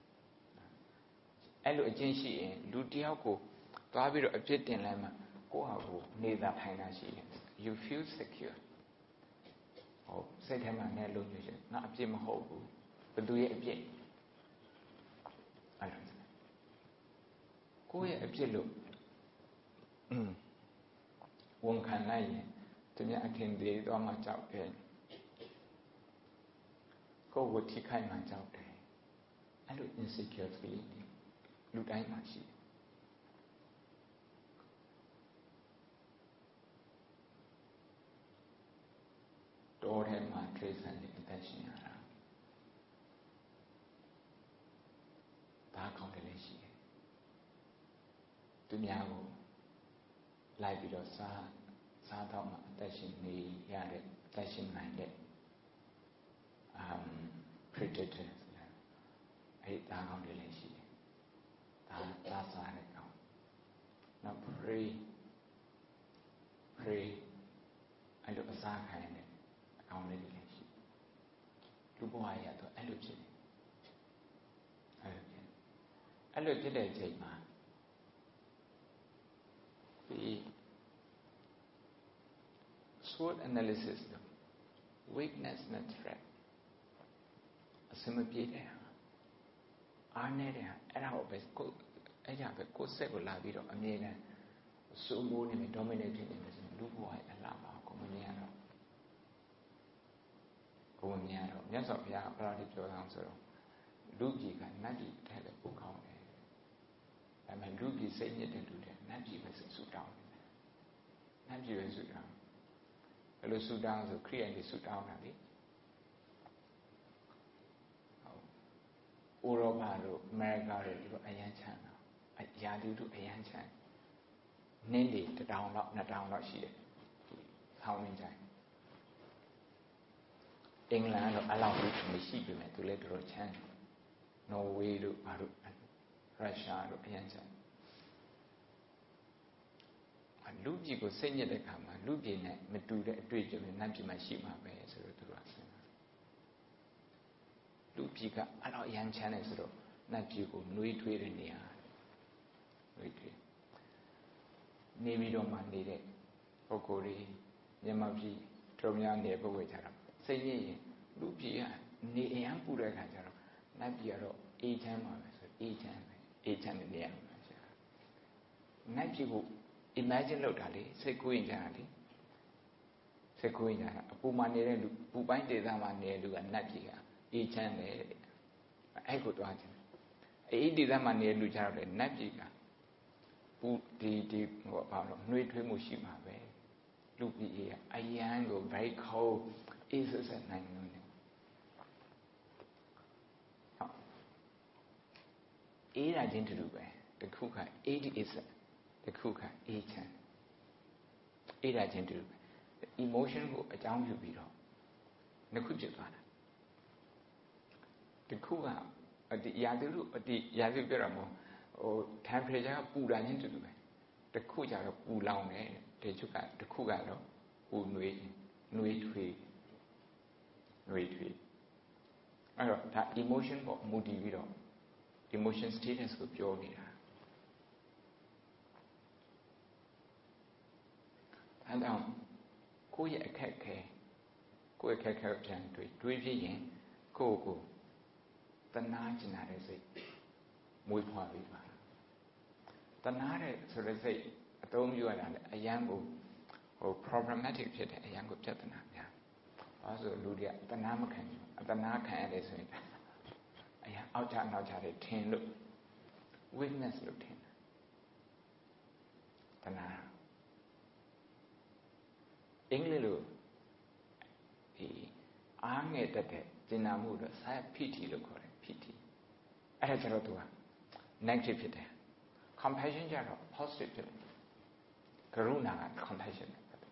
အဲ့လိုအကျင့်ရှိရင်လူတယောက်ကိုသွားပြီးတော့အပြစ်တင်လိုက်မှကိုယ့်ဟာကိုနေတာထိုင်တာရှိတယ် you feel secure စိတ်ထဲမှာနဲ့လုံးညွှန်ရှင်ငါအပြစ်မဟုတ်ဘူးဘယ်သူရဲ့အပြစ်အဲ့လိုကိုယ့်ရဲ့အဖြစ်လို့ဝန်ခံနိုင်ရင်သူများအထင်သေးသွားမှကြောက်တယ်ကိုယ့်ကိုထိခိုက်မှကြောက်တယ်အဲ့လို insecure feeling လူတိုင်းမှာရှိတယ်တော်ထဲမှာ trace ဆန်တဲ့အသက်ရှင်ရတာဘာကောင်းတယ်လဲရှိတယ်သူများကိုလိုက်ပြီးတော့စားတော့မှအသက်ရှင်နေရတဲ့အသက်ရှင်နိုင်တဲ့predator ဆိုတာအဲ့ဒါကောင်းတယ်လဲရှိတယ်ဒါစားတဲ့ကောင်းနောက် pray အဲ့လိုအစားခံရတဲ့အကောင်းလေးတွေလည်းရှိလူဘဝရတော့အဲ့လိုဖြစ်တယ်အဲ့လိုဖြစ်တဲ့အချိန်မှာဒီ SWOT analysis လို့ weakness နဲ့ threat အစမပြေတယ်အားနေတဲ့အဲ့ဒါကိုပဲကိုယ်စက်ကိုလာပြီးတော့အမြဲတမ်းစိုးမိုးနေတယ် dominate ဖြစ်နေတယ်ဆိုရင်လူဘဝရဲ့အလားပါကိုမမြင်ရတော့မြတ်စွာဘုရားဘယ်လိုပြောအောင်ဆိုတော့လူကြီးကနတ်ကြီးထက်လည်းပိုကောင်းတယ်ဒါပေမဲ့လူကြီးစိတ်ညစ်တဲ့လူတွေနတ်ကြီးပဲဆူတောင်းတယ်နတ်ကြီးပဲဆူတောင်းဘယ်လိုဆူတောင်းဆိုခရိယန်တွေဆူတောင်းတာလေဥရောပတို့အမေရိကတို့ဒီလိုအရန်ချမ်းတာရာသီတို့အရန်ချမ်းနင်းတွေ1000လောက်2000လောက်ရှိတယ်ဆောင်းဝင်ကြအင်္ဂလန်ကတော့အလောက်မရှိပြီမဲ့သူလည်းတော်တော်ချမ်းနော်ဝေးတို့ဘာတို့ရုရှားတို့အရန်ချမ်းလူပြည်ကိုစိတ်ညစ်တဲ့ခါမှာလူပြည်နဲ့မတူတဲ့အတွေ့အကြုံတွေနတ်ပြည်မှာရှိမှာပဲဆိုတော့သူကဆင်းလူပြည်ကအလောက်အရန်ချမ်းတယ်ဆိုတော့နတ်ပြည်ကိုနှွေးထွေးတဲ့နေရာနှွေးထွေးနေပြီးတော့မှနေတဲ့ပုဂ္ဂိုလ်တွေမြန်မာပြည်တော်များနေတဲ့ပုဂ္ဂိုလ်ကြတော့စိတ်ညစ်ရင်လူပြည်ကနေအရန်ပူတဲ့ခါကျတော့နတ်ပြည်ကတော့အေးချမ်းပါပဲဆိုအေးချမ်းတဲ့နေရာမှာဆရာနတ်ပြည်ကို imagine လုပ်တာလေစိတ်ကူးရင်ကြတာလေစိတ်ကူးရင်ကြတာအပူမှာနေတဲ့လူပူပိုင်းဒေသမှာနေတဲ့လူကနတ်ပြည်ကအေးချမ်းတယ်အဲ့ကိုတွားခြင်းအဲ့ဒီဒေသမှာနေတဲ့လူကြတော့လေနတ်ပြည်ကပူဒီဘာလို့နှွေးထွေးမှုရှိမှာပဲလူပြည်ကအရန်ကို very cold အေးဆက်နိုင်လို့နေဟုတ်အေးတာချင်းတူပဲတခုက88တခုကအေးချမ်းအေးတာချင်းတူပဲ emotion ကိုအကြောင်းပြုပြီးတော့နှစ်ခုဖြစ်သွားတာတခုကဒီရာသီပြောတာမဟုတ်temperature ကပူတာချင်းတူတူပဲတခုကျတော့ပူလောင်တယ်တခုကတော့ပူနှွေးထွေးအဲ့တော့ဒါ emotion ကိုမူတည်ပြီးတော့ emotion status ကိုပြောနေတာအဲ့တော့ကိုယ့်ရဲ့အခက်အခဲကိုပြန်တွေးဖြစ်ရင်ကိုယ့်ကိုတနာကျင်တဲ့စိတ်မွေးဖွားပြီးပါတနာတဲ့ဆိုတဲ့စိတ်အသုံးပြုရတာလည်းအရန်ကိုproblematic ဖြစ်တယ်အရန်ကိုပြဿနာများဘာလို့ဆိုလူတွေကတနာမခံဘူးအတနာခံရတယ်ဆိုရင်အရန်အောက်ချနောက်ချတွေထင်လို့ weakness လို့ထင်တယ်တနာအင်္ဂလိပ်လိုဒီအားငယ်တတ်တဲ့ကျင်နာမှုတော့ pity လို့ခေါ်တယ် pity အဲ့ဒါကျတော့သူက negative ဖြစ်တယ် compassion ကျတော့ positive ဖြစ်တယ်ကရုဏာက compassion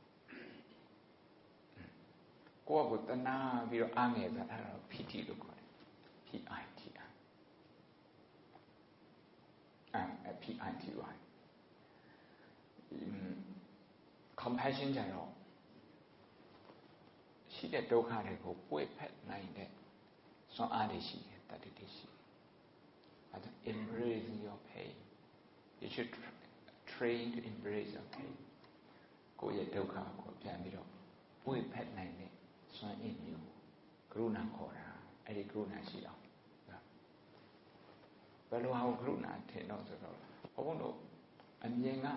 ကိုယ့်ကိုတနာပြီးတော့အားငယ်တာအဲ့ဒါတော့ pity လို့ခေါ်တယ် pity compassion ကျတော့ရှိတဲ့ဒုက္ခတွေကိုပွေ့ဖက်နိုင်တဲ့စွမ်းအားတွေရှိတယ်တတိတွေရှိတယ်အဲဒါ embracing your pain you should train to embrace your pain ကိုယ့်ရဲ့ဒုက္ခကိုပြန်ပြီးတော့ပွေ့ဖက်နိုင်တဲ့စွမ်းအင်မျိုးကရုဏာခေါ်တာအဲ့ဒီကရုဏာရှိအောင်ဘယ်လိုဟာကိုကရုဏာထင်တော့ဆိုတော့ဘုန်းတို့အမြင်က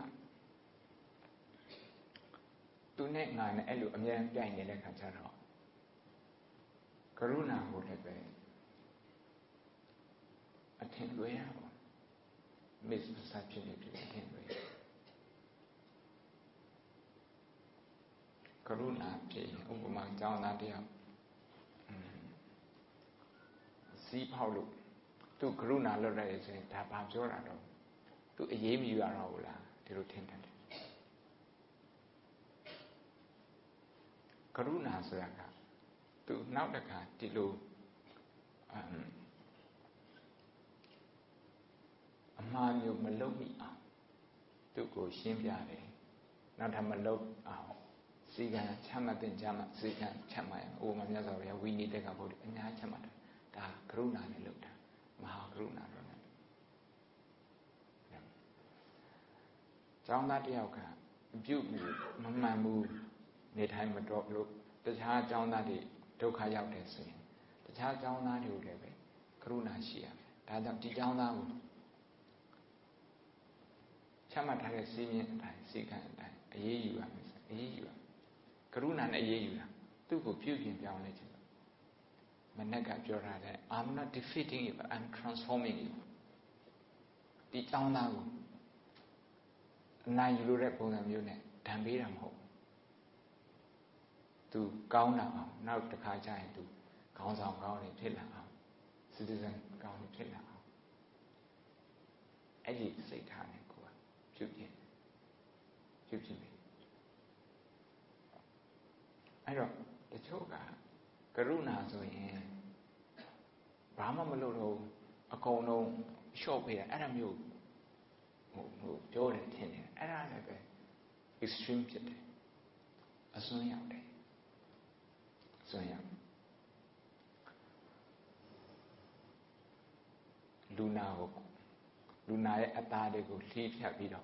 သူနဲ့ငါနဲ့အဲ့လိုအမြဲပြိုင်နေတဲ့ခါကျတော့ကရုဏာကိုလည်းပဲအထင်လွဲရပါ misperception ဖြစ်အထင်လွဲကရုဏာဖြစ်ဥပမာကျောင်းသားတယောက်စီးဖောက်လို့သူကရုဏာလွတ်ရတယ်ဆိုရင်ဒါဘာပြောတာတော့သူအေးမယူရတော့ဘူးလားဒီလိုထင်တယ်ကရုဏာဆိုတာကသူနောက်တစ်ခါဒီလိုအမှားမျိုးမလုပ်မိအောင်သူ့ကိုရှင်းပြတယ်နောက်ထပ်မလုပ်အောင်စီကံချမှတ်တဲ့ကြမှာစီကံချမှတ်ရမယ်ဥပမာမြတ်စွာဘုရားဝိနည်းတက်ကဘုရားအများချမှတ်တယ်ဒါကရုဏာနဲ့လုပ်တာမဟာကရုဏာတော့နဲ့ကျောင်းသားတယောက်ကပြုတ်မမှန်ဘူးနေထိုင်မတော့လို့တခြားကျောင်းသားတွေဒုက္ခရောက်တယ်ဆိုရင်တခြားကျောင်းသားတွေကိုလည်းပဲကရုဏာရှိရမယ်ဒါကြောင့်ဒီကျောင်းသားကိုချမှတ်ထားတဲ့စီးမြင်အတိုင်းစီကံအတိုင်းအေးအေးယူရမယ်အေးအေးယူရကရုဏာနဲ့အေးအေးယူတာသူ့ကိုပြုပြင်ပြောင်းလဲခြင်းမနက်ကပြောထားတဲ့ I'm not defeating you I'm transforming you ဒီကျောင်းသားကိုအနိုင်ယူလို့တဲ့ပုံစံမျိုးနဲ့ဓာန်ပေးတာမဟုတ်သူကောင်းတာအောင်နောက်တစ်ခါကျရင်သူခေါင်းဆောင်ကောင်းနေဖြစ်လာအောင် citizen ကောင်းနေဖြစ်လာအောင်အဲ့ဒီစိတ်ထားနဲ့ကိုယ်ကပြုပြင်ပြီအဲ့တော့တချို့ကကရုဏာဆိုရင်ဘာမှမလုပ်တော့အကုန်လုံးလျှော့ပေးတာအဲ့ဒါမျိုးဟိုပြောတယ်ထင်တယ်အဲ့ဒါလည်းပဲ extreme ဖြစ်တယ်အစွန်းရောက်တယ်အစွန်းရောက်လူနာရဲ့အသားတွေကိုလှီးဖြတ်ပြီးတော့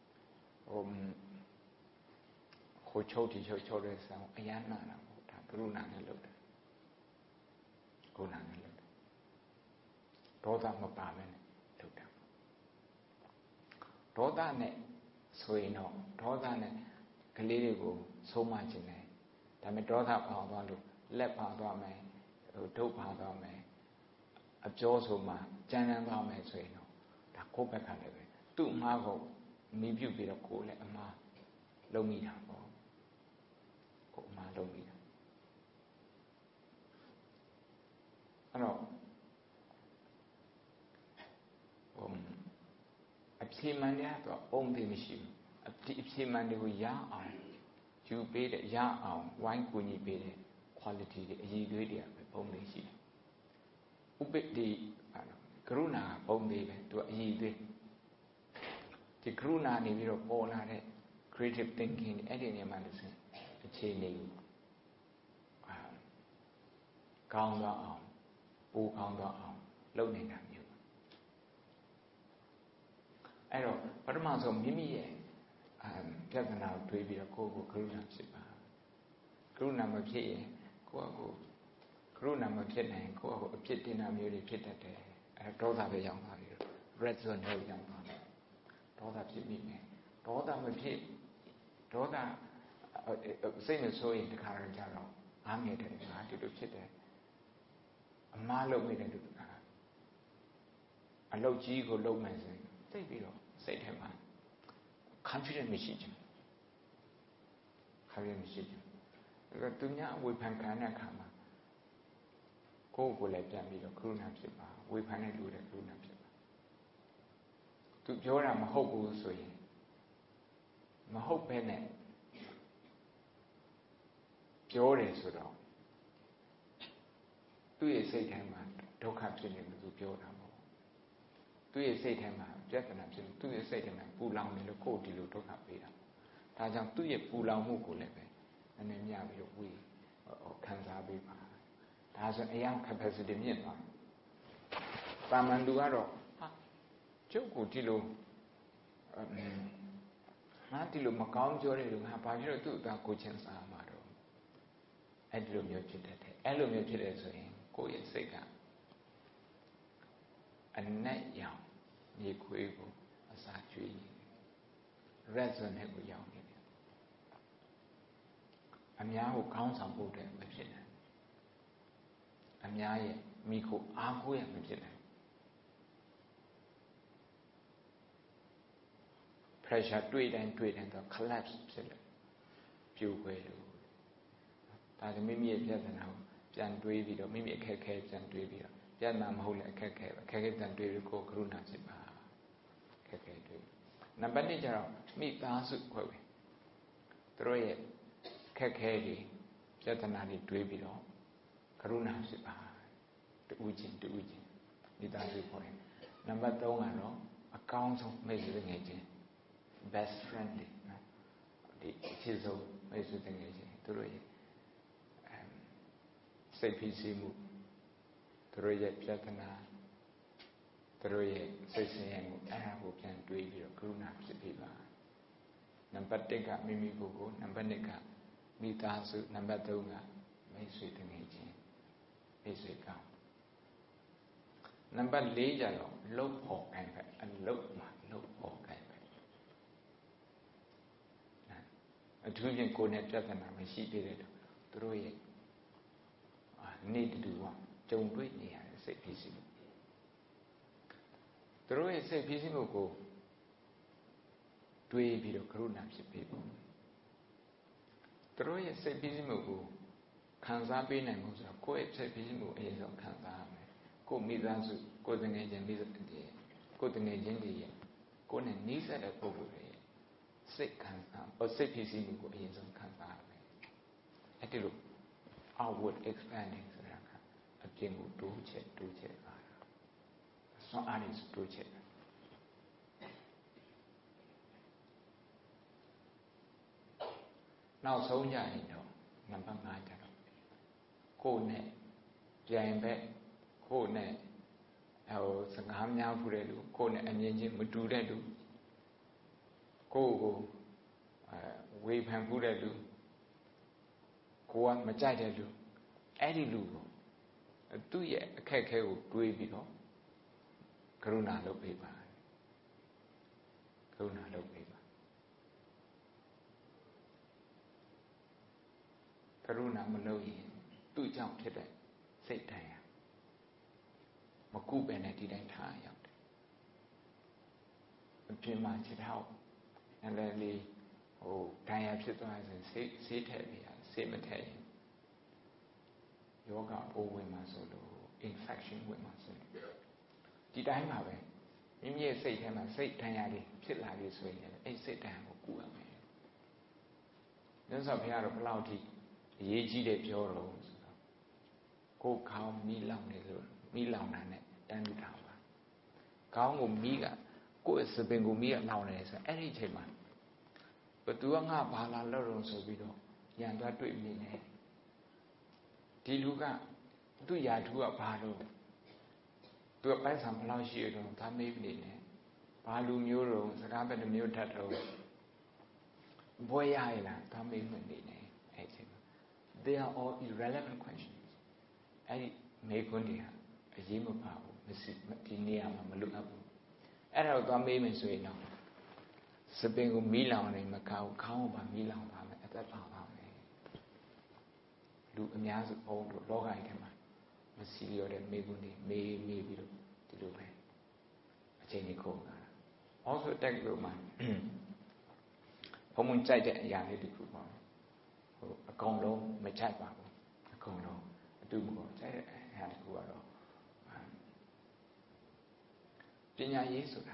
ခိုးချုပ်တီချုပ်တဲ့ဆောင်းအယမ်းနာတာပေါ့ဒါကရုဏာနဲ့လုပ်တယ်ကရုဏာနဲ့လုပ်တယ်ဒေါသမပါပဲနဲ့လုပ်တာဒေါသနဲ့ဆိုရင်တော့ဒေါသနဲ့ကလေးတွေကိုဆုံးမခြင်းတယ်ဒါပေမဲ့ဒေါသပေါသွားလို့လက်ပါသွားမယ်ဒုတ်ပါသွားမယ်အပြောဆိုမှကြမ်းတမ်းသွားမယ်ဆိုရင်တော့ဒါကိုယ့်ဘက်ကလည်းပဲသူ့အမှားကိုမီးပြုတ်ပြီးတော့ကိုယ်လည်းအမှားလုံးမိတာပေါ့ကိုယ်အမှားလုံးမိတာအဲ့တော့အဖြေမှန်တဲ့တော့အုံသေးမရှိဘူးအဖြေမှန်တွေကိုရအောင်ယူပေးတဲ့ရအောင်ဝိုင်းကူညီပေးတဲ့ quality တွေအရည်အသွေးတွေကပဲပုံလေးရှိတယ်ဥပ္ပတိကရုဏာပုံသေးပဲသူကအရည်အသွေးဒီကရုဏာနေပြီးတော့ပေါ်လာတဲ့ creative thinking အဲ့ဒီနေရာမှာလို့ဆိုရင်အခြေအနေကိုကောင်းသွားအောင်ပိုကောင်းသွားအောင်လုပ်နေတာမျိုးအဲ့တော့ပထမဆုံးမိမိရဲ့ပြဿနာကိုတွေးပြီးတော့ကိုယ့်ကိုကရုဏာဖြစ်ပါကရုဏာမဖြစ်ရင်ကိုယ့်ကိုကရုဏာမဖြစ်နိုင်ကိုယ့်ကိုအဖြစ်တင်တာမျိုးတွေဖြစ်တတ်တယ်အဲ့ဒေါသပဲရောက်သွားပြီ red zone ရောက်သွားတယ်ဒေါသဖြစ်မိမယ်ဒေါသမဖြစ်ဒေါသစိတ်မဆိုးရင်တခါတော့ကြတော့အားငယ်တယ်ငါဒီလိုဖြစ်တယ်အမှားလုပ်မိတယ်လို့အလုပ်ကြီးကိုလုပ်မယ်ဆိုရင်သိပြီးတော့စိတ်ထဲမှာ confidence မရှိချင်အဲ့တော့သူများဝေဖန်ခံတဲ့အခါမှာကိုယ့်ကိုယ်လည်းပြန်ပြီးတော့ကရုဏာဖြစ်ပါဝေဖန်တဲ့လူတွေကရုဏာဖြစ်ပါသူပြောတာမဟုတ်ဘူးဆိုရင်မဟုတ်ဘဲနဲ့ပြောတယ်ဆိုတော့သူ့ရဲ့စိတ်ထဲမှာဒုက္ခဖြစ်နေလို့သူပြောတာမဟုတ်သူ့ရဲ့စိတ်ထဲမှာပြဿနာဖြစ်လို့သူ့ရဲ့စိတ်ထဲမှာပူလောင်နေလို့ကိုယ်ဒီလိုဒုက္ခပေးတာဒါကြောင့်သူ့ရဲ့ပူလောင်မှုကိုလည်းပဲနည်းနည်းမြပြီးတော့ဝေခံစားပေးပါဒါဆိုအရာ capacity မြင့်သွားတာမန်လူကတော့ဟာကျုပ်ကိုဒီလိုငါဒီလိုမကောင်းပြောတဲ့လူငါဘာဖြစ်လို့သူ့အသားကိုချင်းစားမှာတော့အဲ့ဒီလိုမျိုးဖြစ်တတ်တယ်အဲ့လိုမျိုးဖြစ်တယ်ဆိုရင်ကိုယ့်ရဲ့စိတ်ကအနက်ရောင်မြေခွေးကိုအစာကျွေးနေတယ်ရက်စွန်နဲ့ကိုရောက်နေတယ်အများကိုခေါင်းဆောင်ဖို့တဲ့မဖြစ်နိုင်အများရဲ့မိကိုအားကိုးရမဖြစ်နိုင် pressure တွေ့တိုင်းတော့ collapse ဖြစ်တယ်ပြိုကွဲလို့ဒါဆိုမိမိရဲ့ပြဿနာကိုပြန်တွေးပြီးတော့မိမိအခက်အခဲပြန်တွေးပြီးတော့ပြဿနာမဟုတ်လေအခက်အခဲပြန်တွေးပြီးကိုကရုဏာဖြစ်ပါအခက်အခဲတွေးနံပါတ်1ကျတော့မိသားစုဖွဲ့ပဲသူတို့ရဲ့အခက်အခဲတွေပြဿနာတွေတွေးပြီးတော့ကရုဏာဖြစ်ပါတူးချင်းမိသားစုဖွဲ့နံပါတ်3ကတော့အကောင်းဆုံးမိတ်ဆွေငယ်ချင်း best friend တွေနော်ဒီအချစ်ဆုံးမိတ်ဆွေငယ်ချင်းသူတို့ရဲ့စိတ်ဖြစ်စီမှုသူတို့ရဲ့ပြဿနာသူတို့ရဲ့စိတ်ဆင်းရဲမှုအဲ့ဒါကိုပြန်တွေးပြီးတော့ကရုဏာဖြစ်ပြီးပါနံပါတ်1ကမိမိကိုယ်ကိုနံပါတ်2ကမိသားစုနံပါတ်3ကမိတ်ဆွေတငယ်ချင်းမိတ်ဆွေကောင်းနံပါတ်4ကျတော့လှုပ်ဖို့ခိုင်းပဲအလုပ်မှာလှုပ်ဖို့ခိုင်းပဲအထူးဖြင့်ကိုယ်နဲ့ပြဿနာမရှိသေးတဲ့သူတို့ရဲ့နေ့တူကကြုံတွေ့နေရတဲ့စိတ်ဖြစ်စီမှုသူတို့ရဲ့စိတ်ဖြစ်စီမှုကိုတွေးပြီးတော့ကရုဏာဖြစ်ပေးဖို့သူတို့ရဲ့စိတ်ဖြစ်စီမှုကိုခံစားပေးနိုင်မှုဆိုတော့ကိုယ့်ရဲ့စိတ်ဖြစ်စီမှုအရင်ဆုံးခံစားရမယ်ကိုယ်မိသားစုကိုယ်တငယ်ချင်းမိသားစုကိုယ်တငယ်ချင်းတွေရဲ့ကိုယ်နဲ့နှီးစပ်တဲ့ပုဂ္ဂိုလ်တွေရဲ့စိတ်ခံစားစိတ်ဖြစ်စီမှုကိုအရင်ဆုံးခံစားရမယ်အဲ့ဒီလို outward expanding ဆိုတာကအပြင်ကိုတိုးချက်ပါတာဆွမ်းအားတွေတိုးချက်နောက်ဆုံးကြရင်တော့နံပါတ်5ကျတော့ကိုယ်နဲ့ကြိုင်ဘက်ကိုယ်နဲ့စကားများဖူးတဲ့လူကိုယ်နဲ့အမြင်ချင်းမတူတဲ့လူကိုယ်ကိုဝေဖန်ဖူးတဲ့လူကိုယ်ကမကြိုက်တဲ့လူအဲ့ဒီလူကိုသူ့ရဲ့အခက်အခဲကိုတွေးပြီးတော့ကရုဏာလုပ်ပေးပါကရုဏာလုပ်ပေးပါကရုဏာမလုပ်ရင်သူ့ကြောင့်ဖြစ်တဲ့စိတ်တိုင်းမကုပဲနဲ့ဒီတိုင်းထားရောက်တယ်အပြင်မှာခြေထောက်လည်းလေးဒဏ်ရာဖြစ်သွားရင်ဆေးထည့်ပေးရဆေးမထည့်ရင်ယောဂပိုးဝင်မှာဆိုလို့ infection ဝင်မှာဆိုလို့ဒီတိုင်းမှာပဲမိမိရဲ့စိတ်ထဲမှာစိတ်ဒဏ်ရာတွေဖြစ်လာပြီဆိုရင်အဲ့စိတ်ဒဏ်ရာကိုကုရမယ်မြတ်စွာဘုရားတော့ဘယ်လောက်ထိအရေးကြီးတယ်ပြောတော့ဆိုတော့ကိုယ်ခေါင်းမိလောင်နေလို့မိလောင်တာနဲ့တန်းတူထားပါခေါင်းကိုမိကကိုယ့်စပင်ကိုမိကလောင်နေတယ်ဆိုအဲ့ဒီအချိန်မှာဘသူကငါဘာလာလို့တော့ဆိုပြီးတော့ညံသွားတွေ့မိနေဒီလူကသူ့ယာထူးကဘာလို့သူကပိုက်ဆံဘယ်လောက်ရှိရတော့ဒါမေးနေတယ်ဘာလူမျိုးတော့စကားပဲတစ်မျိုးတတ်တော့ဘွဲရရလားဒါမေးမနေနဲ့အဲ့ဒီမှာ they are all irrelevant questions အဲ့ဒီမေးခွန်းတွေဟာအရေးမပါဘူးမရှိဒီနေရာမှာမလွတ်အပ်ဘူးအဲ့ဒါကိုသွားမေးမယ်ဆိုရင်တော့စပင်ကိုမီးလောင်နေမကောက်ခေါင်းကိုပါမီးလောင်ပါမယ်အသက်ပါပါမယ်လူအများစုဘုံတို့လောကကြီးထဲမှာမစီလျော်တဲ့မေးခွန်းတွေမေးပြီးတော့ဒီလိုပဲအချိန်ကြီးကုန်တာ also တက်လို့မှဘုံကြိုက်တဲ့အရာလေးတခုပေါ့အကုန်လုံးမကြိုက်ပါဘူးအကုန်လုံးအတူမကုန်ကြိုက်တဲ့အရာတခုကတော့ပညာရေးဆိုတာ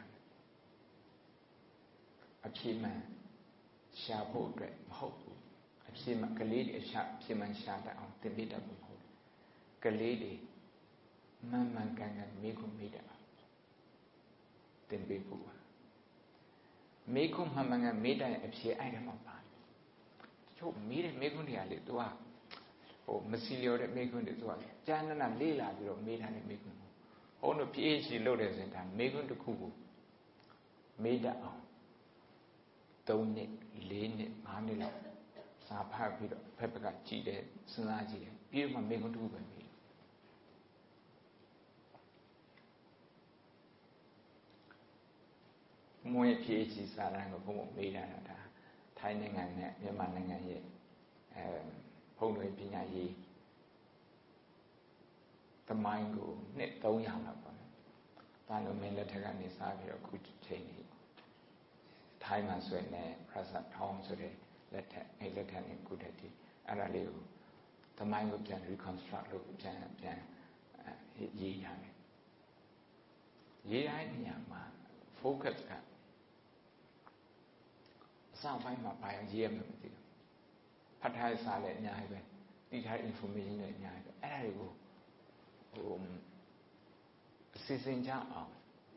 အဖြေမှန်ရှာဖို့အတွက်မဟုတ်ဘူးအဖြေမှန်ကလေးတွေအဖြေမှန်ရှာတတ်အောင်သင်ပေးတတ်ဖို့မဟုတ်ကလေးတွေမှန်ကန်မေးခွန်းမေးတတ်အောင်သင်ပေးဖို့ပါမေးခွန်းမှန်ကန်မေးတတ်တဲ့အဖြေအဲ့ဒါမှပါတယ်ချုပ်မေးတဲ့မေးခွန်းတွေကလေသူကမစီလျော်တဲ့မေးခွန်းတွေသူကကျမ်းနာလေးလာပြီးတော့မေးထားတဲ့မေးခွန်းဟိုတို့ PhD လုပ်တယ်ဆိုရင်ဒါမေးခွန်းတစ်ခုကိုမေးတတ်အောင်3နှစ်4နှစ်5နှစ်လောက်စာဖတ်ပြီးတော့ဖက်ဖက်ကကြည့်တယ်စဉ်းစားကြည့်တယ်ပြီးတော့မှမေးခွန်းတစ်ခုပဲမေးမွေး PhD စာတမ်းကိုဘုံဘုံမေးတာဒါထိုင်းနိုင်ငံနဲ့မြန်မာနိုင်ငံရဲ့ဘုံတွေပညာရေးသမိုင်းကိုနှစ်300လောက်ပေါ့နော်။ဒါလိုမင်းလက်ထက်ကနေစပြီးတော့အခုချိန်ကြီးထိုင်းမှာဆိုရင်လည်း Prasad Thong ဆိုတဲ့လက်ထက်နဲ့အခုတည်းဒီအဲ့ဒါလေးကိုသမိုင်းကိုပြန် reconstruct လုပ်ပြန်ရေးရတယ်။ရေးတဲ့နေရာမှာ focus ကအစပိုင်းမှာဘာရေးရမလဲမသိဘူး။ဖတ်ထားတဲ့စာလည်းအများကြီးပဲသိထားတဲ့ information လည်းအများကြီးပဲအဲ့ဒါတွေကိုအစီအစဉ်ကြအောင်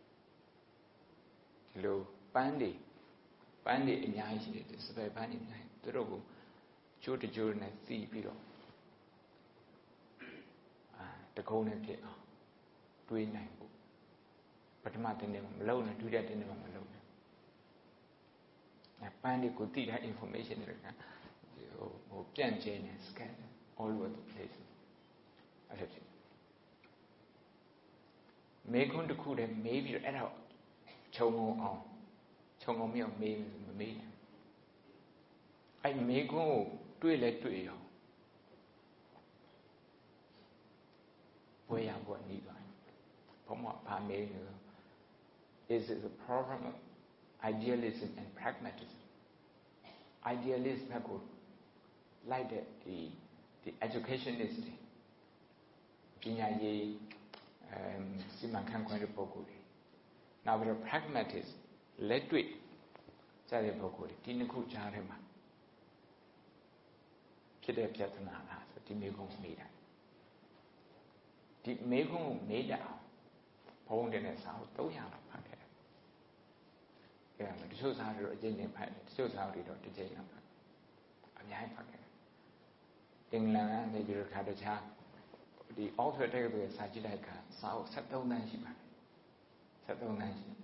ဒီလိုပန်းတွေအများကြီးရှိတယ်စပယ်ပန်းတွေအများကြီးသူတို့ကိုကျိုးတကျိုးနဲ့စီးပြီးတော့တကုံးနဲ့ဖြစ်အောင်တွေးနိုင်ဖို့ပထမတင်းနဲ့မလုပ်နဲ့ဒုတိယတင်းနဲ့မလုပ်နဲ့ပန်းတွေကိုသိထား information တွေကဟိုပြန့်ကျဲနေ scan all over the place အဲ့ဒါဖြစ်မေခွန်းတစ်ခုတည်းမေးပြီးတော့အဲ့ဒါခြုံငုံမြောက်မေးမမေးနိုင်အဲ့မေခွန်းကိုတွေးလဲတွေးရောဘွယ်ရဘွယ်နေသွားဘုံမှာဗာမေးနေ is it a problem of idealism and pragmatism idealist ဘက်ကိုလိုက်တဲ့ဒီ educationist ပညာရေးစီမံခန့်ခွဲတဲ့ပုဂ္ဂိုလ်တွေနောက်ပြီးတော့ pragmatist လက်တွေ့ကြတဲ့ပုဂ္ဂိုလ်တွေဒီနှစ်ခုကြားထဲမှာဖြစ်တဲ့ပြဿနာလားဆိုဒီမေးခွန်းမေးတာဒီမေးခွန်းကိုမေးတတ်အောင်ဘုံတဲ့စာအုပ်300လောက်ဖတ်ခဲ့တယ်။အဲ့ဒါတချို့စာတွေတော့အကျဉ်းချင်းဖတ်တယ်တချို့စာတွေတော့တစ်ကြိမ်လောက်ဖတ်အများကြီးဖတ်ခဲ့တယ်။အင်္ဂလန်ကနေပြီးတော့ခါတခြားဒီ author တဲ့ကိုစာကြည့်လိုက်ကစာအုပ်73တန်းရှိပါတယ်73တန်းရှိ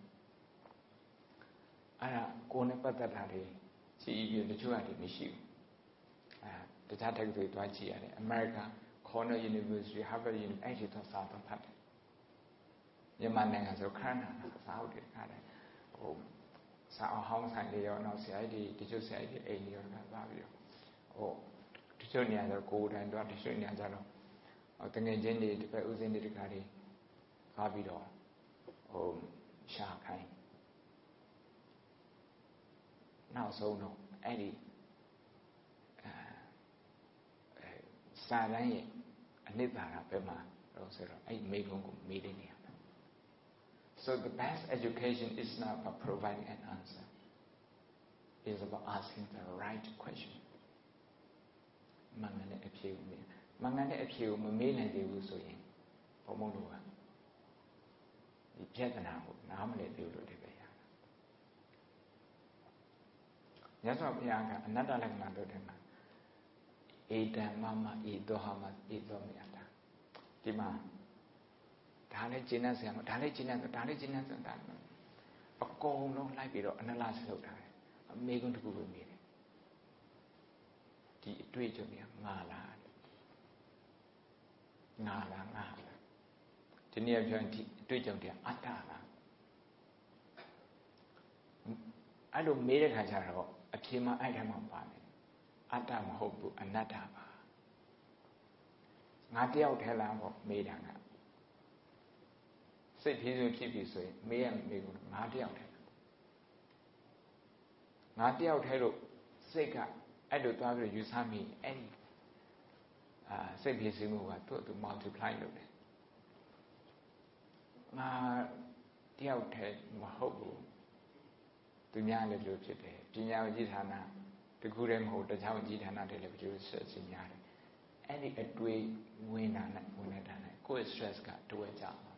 အဲ့ဒါကိုယ်နဲ့ပတ်သက်တာတွေရှိပြီးတချို့ကတည်းမရှိဘူးတခြားတက္ကသိုလ်တွားကြည့်ရတယ် America Cornell University Harvard University အဲ့ဒီတော့စာတော့ဖတ်တယ်မြန်မာနိုင်ငံဆိုခဏစာအုပ်တွေခါတယ်ဟိုစာအုပ်ဟောင်းဆိုင်တွေရောနောက်ဆရာကြီးတွေတချို့ဆရာကြီးတွေအိမ်တွေရောသွားပြီးတော့ဟိုတချို့နေရာဆိုကိုယ်တိုင်တော့တချို့နေရာကျတော့တငယ်ချင်းတွေဒီဘက်ဦးစင်းတွေတခါတွေသွားပြီးတော့ဟိုရှာခိုင်းနောက်ဆုံးတော့အဲ့ဒီစာတန်းရဲ့အနှစ်သာရပဲမှာတော့ဆိုတော့အဲ့မိကုံကိုမေးတဲ့နေရာ So the best education is not about providing an answer it's about asking the right question မှန်တဲ့အဖြေကိုမေးမှန်တဲ့အဖြေကိုမမေးနိုင်သေးဘူးဆိုရင်ဘုံဘုံတို့ကဒီပြဿနာကိုနားမလည်သေးလို့တည်းပဲရတာမြတ်စွာဘုရားကအနတ္တလက္ခဏာတို့ထဲမှာဧတံမမဧတောဟမဧတောမြတ်တာဒီမှာဒါလည်းကျင့်တတ်ဆရာမဒါလည်းကျင့်တတ်ဒါလည်းကျင့်တတ်ဆိုတာအကုန်လုံးလိုက်ပြီးတော့အနလဆလုပ်ထားတယ်အမေကွန်းတစ်ခုကိုမြင်တယ်ဒီအတွေ့အကြုံတွေကငါလားဒီနေ့ပြောရင်ဒီအတွေ့အကြုံတွေအတ္တလားအဲ့လိုမေးတဲ့ခါကျတော့အဖြေမှအဲ့ထဲမှာပါတယ်အတ္တမဟုတ်ဘူးအနတ္တပါငါတယောက်ထဲလားပေါ့မေးတာကစိတ်ဖြည်းဖြည်းဖြစ်ပြီဆိုရင်မေးရမေးကိုငါတယောက်ထဲလို့စိတ်ကအဲ့လိုသွားပြီးယူဆမိအဲ့ဒီစိတ်ဖြည်းဖြည်းမှုကသူ့ multiply လုပ်တယ်ငါတယောက်ထဲမဟုတ်ဘူးသူများလည်းလို့ဖြစ်တယ်ပညာဝိဌာနတခုတည်းမဟုတ်တခြားဝိဌာနတွေလည်းဒီလိုဆက်စီများတယ်အဲ့ဒီအတွေ့ဝင်တာနဲ့ကိုယ့် stress ကတွဲကြမှာ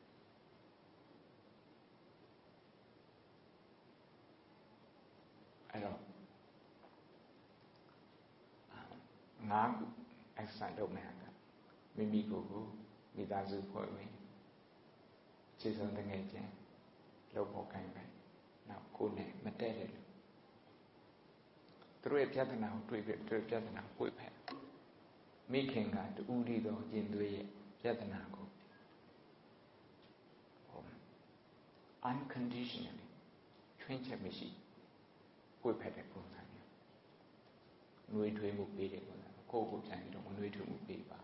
အဲ့တော့ငါ exercise လုပ်နေရတာမိမိကိုယ်ကိုမိသားစုဖွဲ့ဝင်ခြေစုံတငယ်ချင်းလုပ်ဖို့ခိုင်းပဲနောက်ကိုယ်နဲ့မတည့်တဲ့လူသူတို့ရဲ့ပြဿနာကိုတွေ့ပြီးသူတို့ပြဿနာကိုဖက်မိခင်ကတူဦးရီသောရင်သွေးရဲ့ပြဿနာကိုunconditionally ချွွင်းချက်မရှိကိုယ်ဖက်တဲ့ပုံစံမျိုးနှွေးထွေးမှုပေးတဲ့ပုံစံကိုယ့်ကိုပြန်ပြီးတော့နှွေးထွေးမှုပေးပါ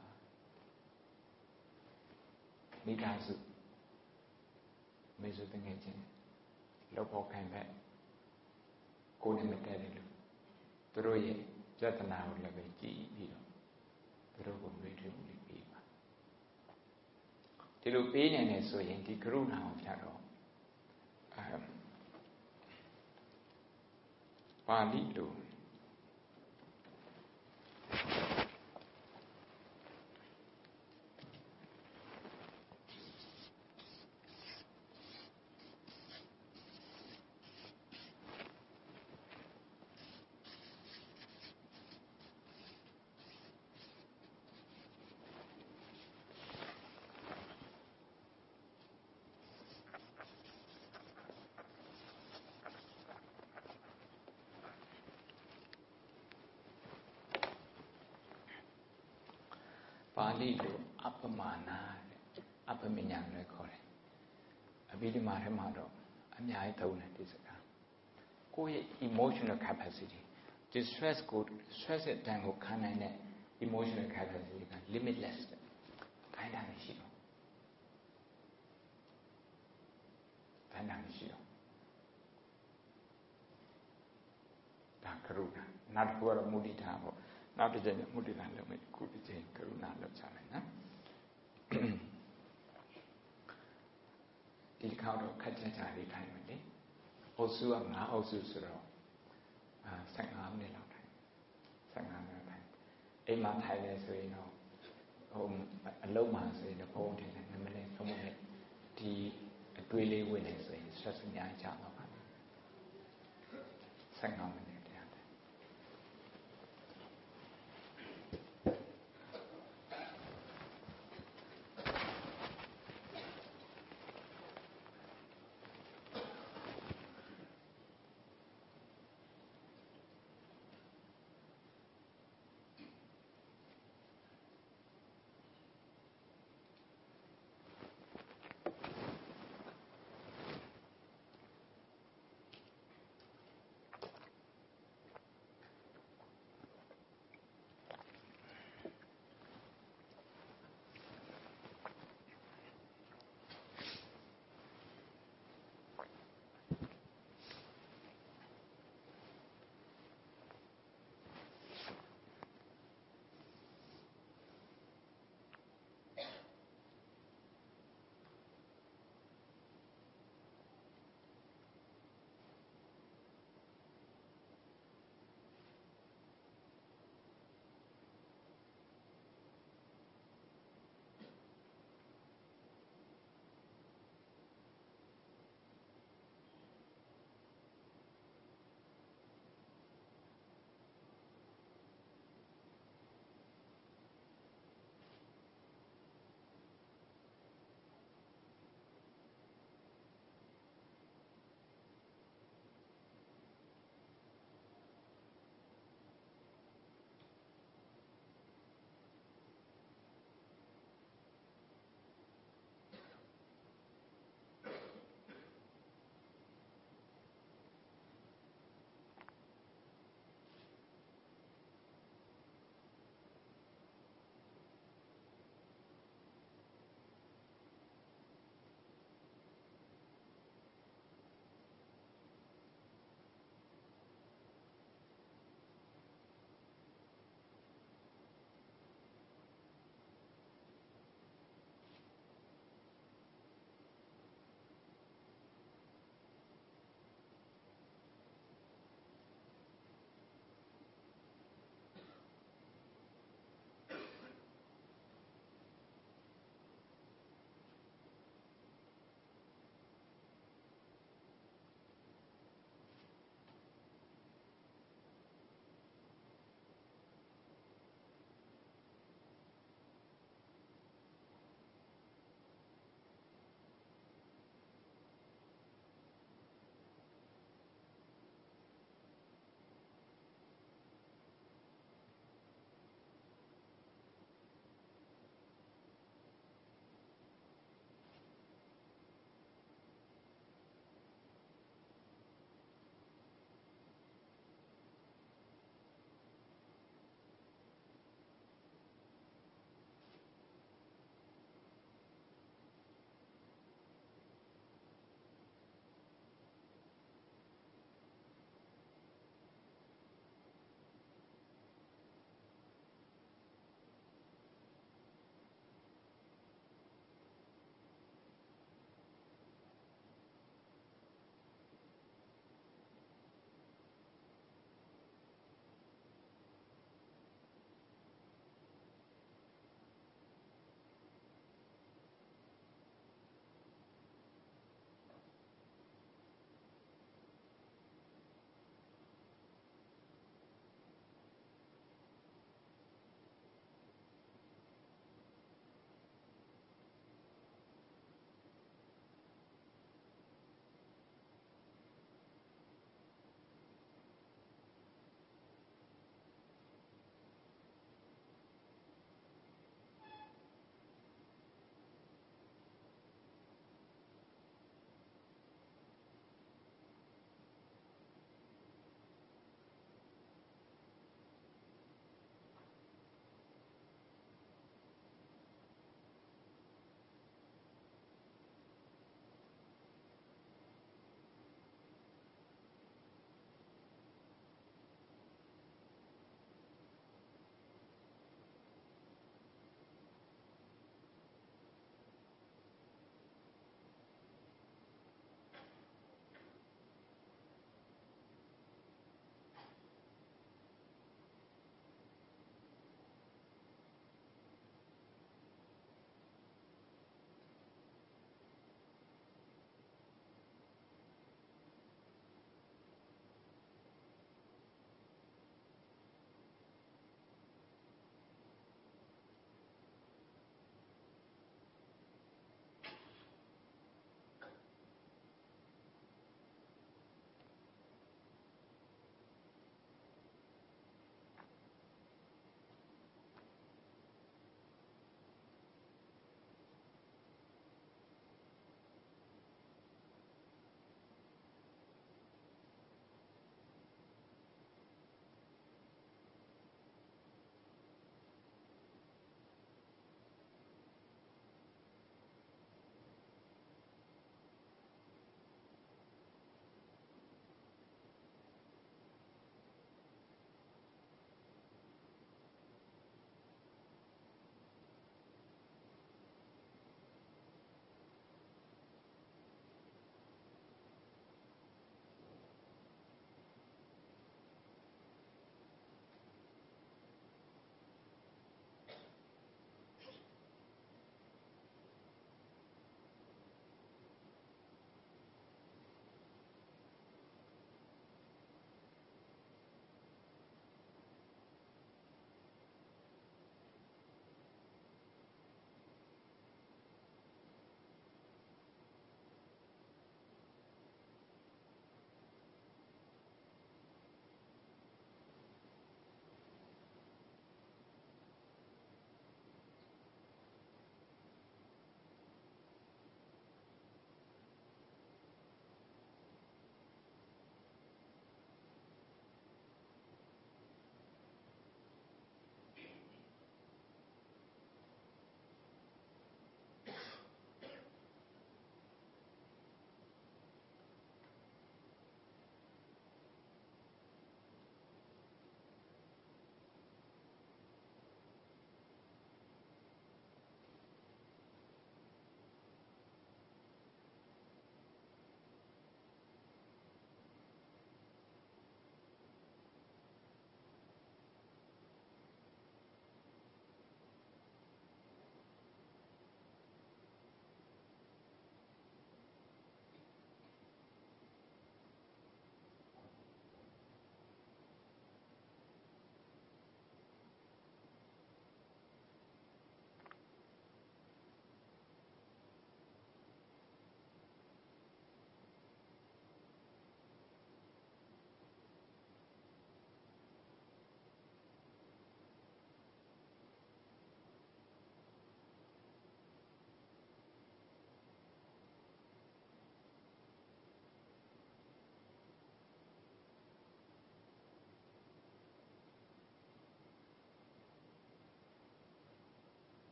မိသားစုမေစုတငယ်ချင်းလောက်ဖို့ခံတဲ့ကိုယ်နဲ့မတည့်တဲ့လူသူတို့ရဲ့ပြဿနာကိုလည်းပဲကြည့်ပြီးတော့သူတို့ကိုနှွေးထွေးမှုလေးပေးပါဒီလိုပေးနိုင်တယ်ဆိုရင်ဒီကရုဏာကိုဖြတ်တော့ပါဠိလိုပါဠိလိုအပမာနာအပမညာလည်းခေါ်တယ်အဘိဓမ္မာထဲမှာတော့အများကြီးသုံးတယ်ဒီစကားကိုယ့်ရဲ့ emotional capacity distress ကို stress တဲ့တန်ကိုခံနိုင်တဲ့ emotional capacity က limitless တဲ့ခိုင်းတာမရှိတော့ခိုင်းတာမရှိတော့ဒါကရုဏာနောက်တစ်ခုကတော့မုဒိတာပေါ့နောက်တစ်ချိန်မုဒိတာလုပ်မယ်ခုတစ်ချိန်ကရုဏာလုပ်ချလိုက်နော်ဒီတစ်ခါတော့ခက်ကြကြလေးထိုင်မယ်လေအုပ်စုက9အုပ်စုဆိုတော့15မိနစ်လောက်ထိုင်15မိနစ်ထိုင်အိမ်မှာထိုင်လဲဆိုရင်တော့အလုံးမှာဆိုရင်တော့ဘုံထင်တယ်2မိနစ်3မိနစ်ဒီအတွေးလေးဝင်နေဆိုရင် stress အများကြီးကျတော့ပါ15မိနစ်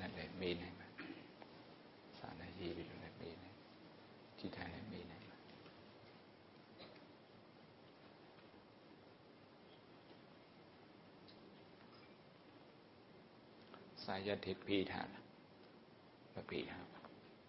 နဲ့လည်းမေးနိုင်ပါစာနဲ့ရေးပြီးတော့လည်းမေးနိုင်ကြည်ထိုင်လည်းမေးနိုင်ပါစာရက်တွေပေးထားတာမပေးထားပါ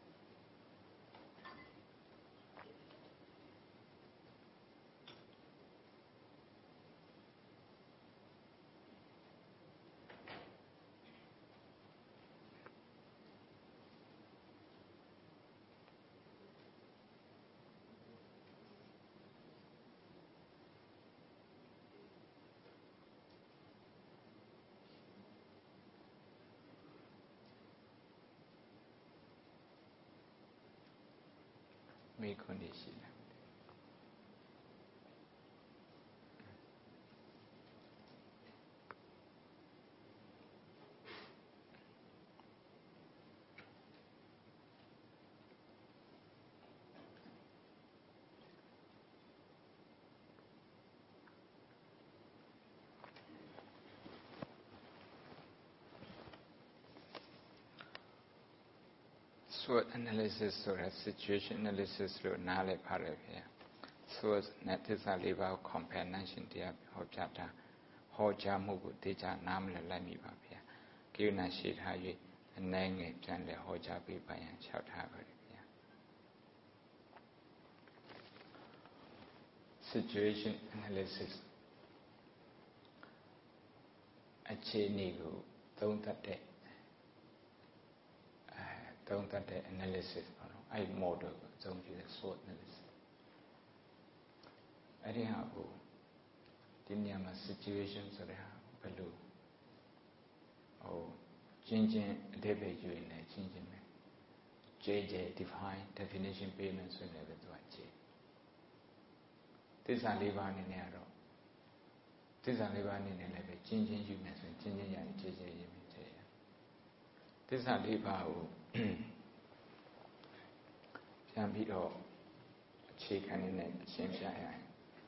မေးခွန်းရှိလားSWOT analysis ဆိုတာ situation analysis လို့နားလည်ပါတယ်ခင်ဗျာ SWOT နဲ့သစ္စာလေးပါးကို compare နိုင်ရှင်တရားဟောကြားတာဟောကြားမှုကိုသိကြနားမလည်လိုက်မိပါဗျာကိရိနာရှိထား၍အနည်းငယ်ပြန်လည်ဟောကြားပေးပါရန်လျှောက်ထားပါတယ်ခင်ဗျာ situation analysis အခြေအနေကိုသုံးသပ်တဲ့analysis ပေါ့နော်အဲ့ model ကိုအသုံးပြုတဲ့ SWOT analysis အဲ့ဒီဟာကိုဒီနေရာမှာ situation ဆိုတဲ့ဟာဘယ်လိုချင်းအဓိပ္ပာယ်ယူရင်လည်းချင်းပဲJJ definition ပေးမယ်ဆိုရင်လည်းသူကJJသစ္စာလေးပါးအနေနဲ့ကတော့သစ္စာလေးပါးအနေနဲ့လည်းပဲချင်းယူမယ်ဆိုရင်ချင်းရရင်JJရေးမယ်JJသစ္စာလေးပါးကိုပြန်ပြီးတော့အခြေခံနေရှင်းပြရရင်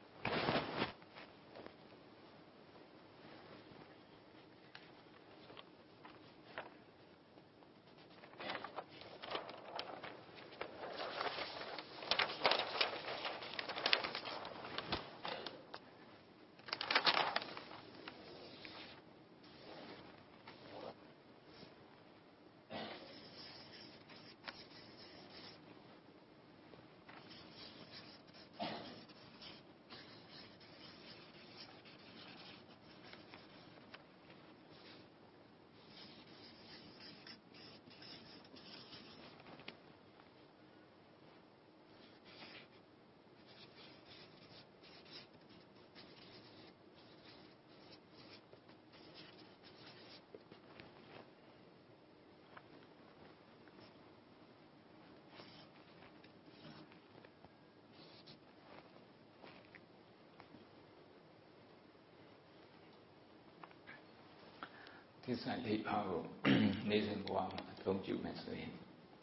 သစ္စာလေးပါးကိုနေ့စဉ်ဘဝမှာအသုံးပြုမယ်ဆိုရင်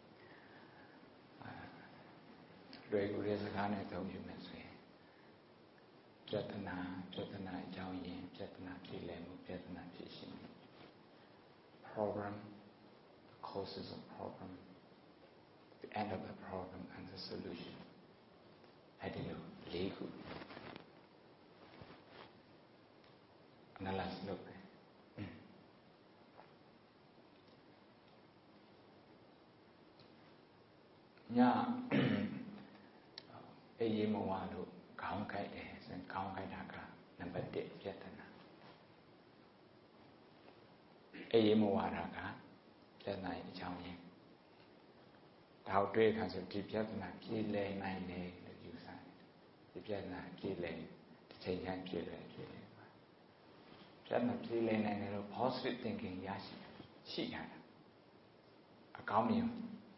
လွယ်ကူတဲ့စကားနဲ့အသုံးပြုမယ်ဆိုရင်ပြဿနာအကြောင်းရင်းပြဿနာဖြစ်လည်မှုပြဿနာဖြစ်ရှင်းမှု problem the causes of problem the end of the problem and the solution အဲ့ဒီလိုလေးခု analyze လုပ်တယ်ညအေးမဝါလို့ခေါင်းကိုက်တယ်ဆိုရင်ခေါင်းကိုက်တာကနံပါတ်1ပြဿနာအေးမဝါတာကပြဿနာရဲ့အကြောင်းရင်းဒါကိုတွေ့ခါဆိုဒီပြဿနာပြေလည်နိုင်တယ်လို့ယူဆတယ်ဒီပြဿနာပြေလည်တစ်ချိန်ချင်းပြေလည်ပြဿနာပြေလည်နိုင်တယ်လို့ positive thinking ရှိတာအကောင်းမြင်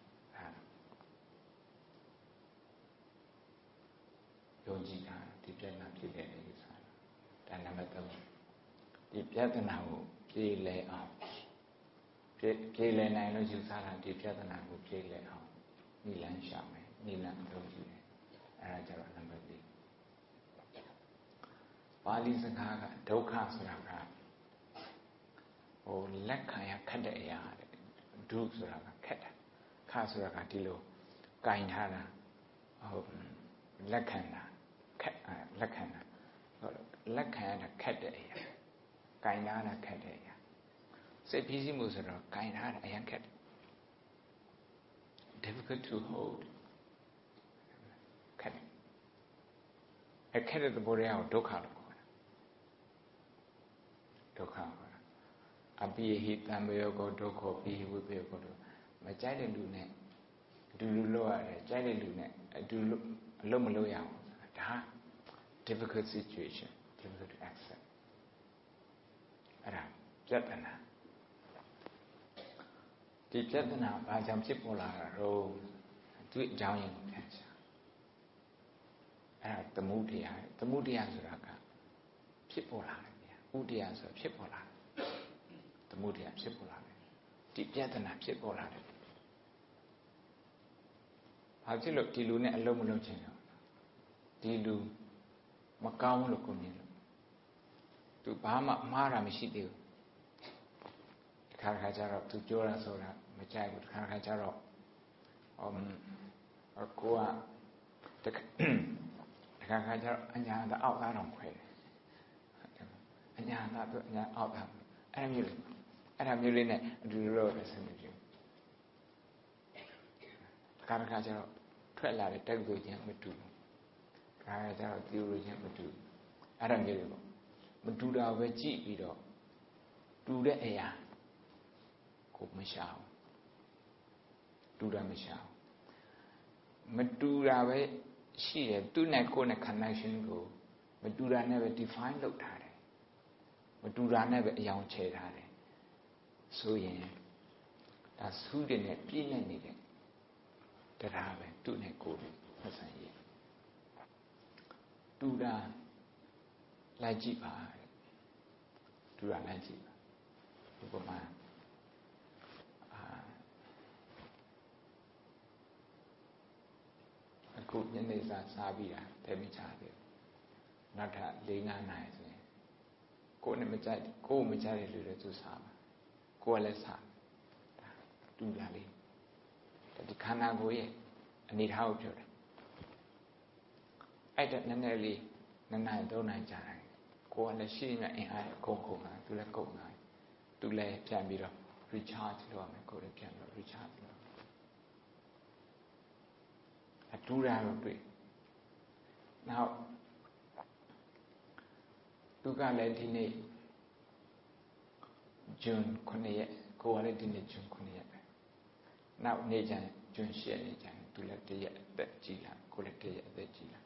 ယုံကြည်တာဒီပြဿနာဖြစ်တယ်လို့ယူဆတာဒါနံပါတ်3ဒီပြဿနာကိုပြေလည်အောင်ပြေလည်နိုင်လို့ယူဆတာဒီပြဿနာကိုပြေလည်အောင်နိလန်းရှာမယ်နိလန်းအသုံးပြုတယ်အဲဒါကြတော့နံပါတ်4ပါဠိစကားကဒုက္ခဆိုတာကလက်ခံရခက်တဲ့အရာဒုဆိုတာကခက်တာခဆိုတာကဒီလိုကင်ထားတာဟုတ်လက်ခံတာခက်လက်ခံတာလက်ခံရတာခက်တဲ့အရာကင်ထားတာခက်တဲ့အရာစိတ်ဖိစီးမှုဆိုတော့ကင်ထားတာအရင်ခက်တယ် difficult to hold ခက်တယ်အခက်တဲ့သဘောတရားကိုဒုက္ခလို့ခေါ်တာဒုက္ခခေါ်တာအပိဟိတံဘယောကောဒုက္ခပိဟိဝိပယောကောမကြိုက်တဲ့လူနဲ့အတူလူလို့ရတယ်ကြိုက်တဲ့လူနဲ့အတူအလုပ်မလုပ်ရအောင်ဒါ difficult situation difficult to accept အဲ့ဒါပြဿနာဒီပြဿနာဘာကြောင့်ဖြစ်ပေါ်လာတာတော့သူ့အကြောင်းရင်းကိုပြန်ရှာအဲ့ဒါသမုဒယဆိုတာကဖြစ်ပေါ်လာတယ်ဗျာဥဒယဆိုဖြစ်ပေါ်လာတယ်သမုဒယဖြစ်ပေါ်လာတယ်ဒီပြဿနာဖြစ်ပေါ်လာတယ်ဘာဖြစ်လို့ဒီလူနဲ့အလုံးမလုံးချင်တော့ဒီလူမကောင်းလို့ကိုမြင်လို့သူဘာမှမှားတာမရှိသေးဘူးတခါကျတော့သူပြောတာဆိုတာမကြိုက်ဘူးတခါကျတော့ကိုကတခါကျတော့အညာအောက်သားတော်ခွဲတယ်အညာသားသူအညာအောက်သားအဲ့ဒါမျိုးလေးနဲ့အတူတူတော့ဆင်နေကြတခါကျတော့ထွက်လာတဲ့တက်ကိုချင်းမတူဘူးတခါကျတော့ဒီလိုချင်းမတူဘူးအဲ့ဒါမျိုးတွေပေါ့မတူတာပဲကြည့်ပြီးတော့တူတဲ့အရာကိုမရှာဘူးတူတာမရှာဘူးမတူတာပဲရှိတယ်သူနဲ့ကိုယ်နဲ့ connection ကိုမတူတာနဲ့ပဲ define လုပ်ထားတယ်မတူတာနဲ့ပဲအယောင်ချဲထားတယ်ဆိုရင်ဒါသုတွေနဲ့ပြည့်နေနေတဲ့တရားပဲသူနဲ့ကိုယ်ဆက်ဆံရေးတူတာလိုက်ကြည့်ပါတူတာလိုက်ကြည့်ပါဥပမာအခုညနေစာစားပြီးတာတဲမချသေးဘူးနောက်ထပ်4-5 နာရီဆိုရင်ကိုယ်နဲ့မကြိုက်ကိုယ်မကြိုက်တဲ့လူတွေသူစားပါကိုယ်ကလည်းစားတူတာလေးဒီခန္ဓာကိုယ်ရဲ့အနေထားကိုပြောတယ်အဲ့ဒါနည်းနည်းလေး2 နာရီ 3 နာရီကြာတယ်ကိုယ်ကလည်းရှိနေအင်အားကုန်တာသူလည်းကုန်တာသူလည်းပြန်ပြီးတော့ recharge လုပ်ရမယ်ကိုယ်လည်းပြန်ပြီး recharge လုပ်အတူတာတော့တွေ့နောက်သူကလည်းဒီနေ့ဂျွန်9 ရက်ကိုယ်ကလည်းဒီနေ့ဂျွန်9 ရက်ပဲနောက်နေ့ကျရင်ဂျွန်10 ရက်နေ့ကျရင်သူလည်း1 ရက်အသက်ကြီးလာကိုယ်လည်း1 ရက်အသက်ကြီးလာ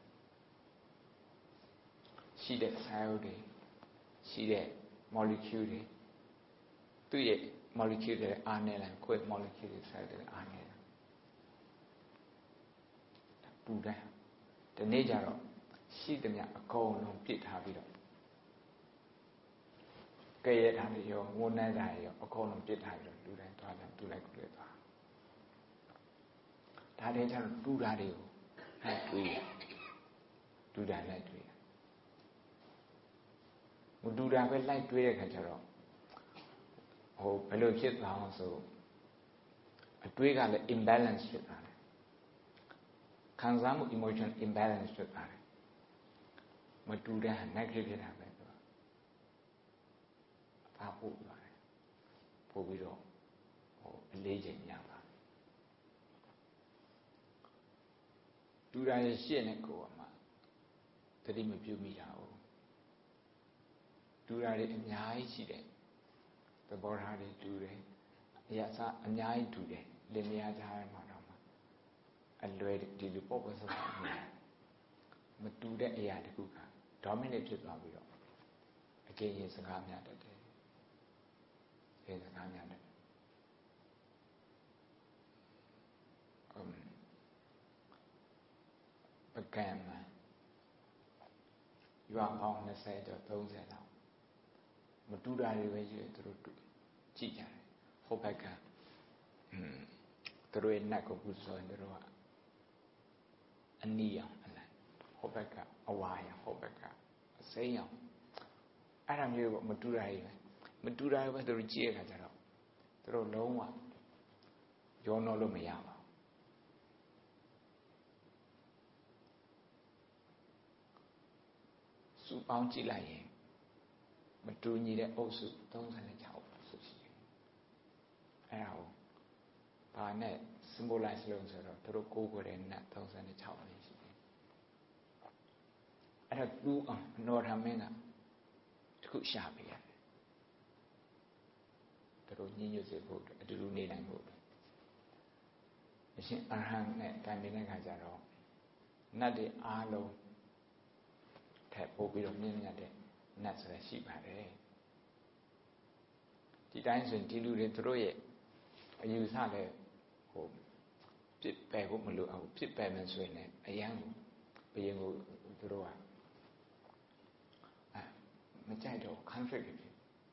ရှိတဲ့ cell တွေရှိတဲ့ molecule တွေသူ့ရဲ့ molecule တွေအားနေလိုက်ကိုယ် molecule တွေ cell တွေအားနေတူတယ်ဒီနေ့ကျတော့ရှိသမျှအကုန်လုံးပြစ်ထားပြီးတော့ကဲရထားနေရောငိုနှမ်းတာရောအကုန်လုံးပြစ်ထားပြီးတော့လူတိုင်းသွားတယ်တူလိုက်ကိုလည်းသွားဒါတွေကျတော့တူတာတွေကိုလိုက်တွေးတူတာလိုက်တွေးမတူတာပဲလိုက်တွေးတဲ့ခါကျတော့ဘယ်လိုဖြစ်သွားအောင်ဆိုအတွေးကလည်း imbalance ဖြစ်သွားတယ်ခံစားမှု emotion imbalance ဖြစ်သွားတယ်မတူတဲ့ negative ဖြစ်တာပဲသူအသာပို့သွားတယ်ပို့ပြီးတော့အလေးချိန်များပါတူတာရဲ့ရှေ့နဲ့ကိုယ်ကမှသတိမပြုမိတာဟုတ်တူတာတွေအများကြီးရှိတယ်သဘောထားတွေတူတယ်အရာစအများကြီးတူတယ်လင်မယားကြားမှာတော့အလွယ်ဒီလိုပေါ့ပေါ့ဆိုတာမတူတဲ့အရာတခုက dominate ဖြစ်သွားပြီးတော့အကျဉ်းရင်စကားများတတ်တယ်ဒီစကားများတတ်တယ်ပကံမှာရွာပေါင်း20ကျော်30လောက်မတူတာတွေပဲယူသူတို့ကြည့်ကြတယ်ဟိုဘက်ကသူတို့ရဲ့နတ်ကိုပူဇော်ရင်သူတို့ကအနီးအောင်အလံဟိုဘက်ကအဝါရဟိုဘက်ကအစိမ်းအောင်အဲ့ဒါမျိုးပေါ့မတူတာတွေပဲမတူတာတွေပဲသူတို့ကြည့်ရခါကျတော့သူတို့လုံးဝရောနှောလို့မရပါဘူးစုပေါင်းကြည့်လိုက်ရင်မတူညီတဲ့အုပ်စု36ဆိုရှိတယ်အဲ့ဒါကိုဘာနဲ့ symbolize လုပ်ဆိုတော့သူတို့ကိုးကွယ်တဲ့နတ်36ပဲရှိတယ်အဲ့တော့သူအနော်ထမင်းကတခုရှာပေးရတယ်သူတို့ညှဉ်းညွတ်စေဖို့အတူတူနေနိုင်ဖို့အရှင်အာဟံနဲ့တိုင်ပင်တဲ့ခါကျတော့နတ်တွေအားလုံးထပ်ပို့ပြီးတော့မြင့်မြတ်တဲ့နတ်ဆိုတာရှိပါတယ်ဒီတိုင်းဆိုရင်ဒီလူတွေသူတို့ရဲ့အယူဆလည်းဟိုပြစ်ပယ်ဖို့မလိုအောင်ပြစ်ပယ်မယ်ဆိုရင်လည်းအယံကိုဘယင်ကိုသူတို့ကမကြိုက်တော့ conflict ဖြစ်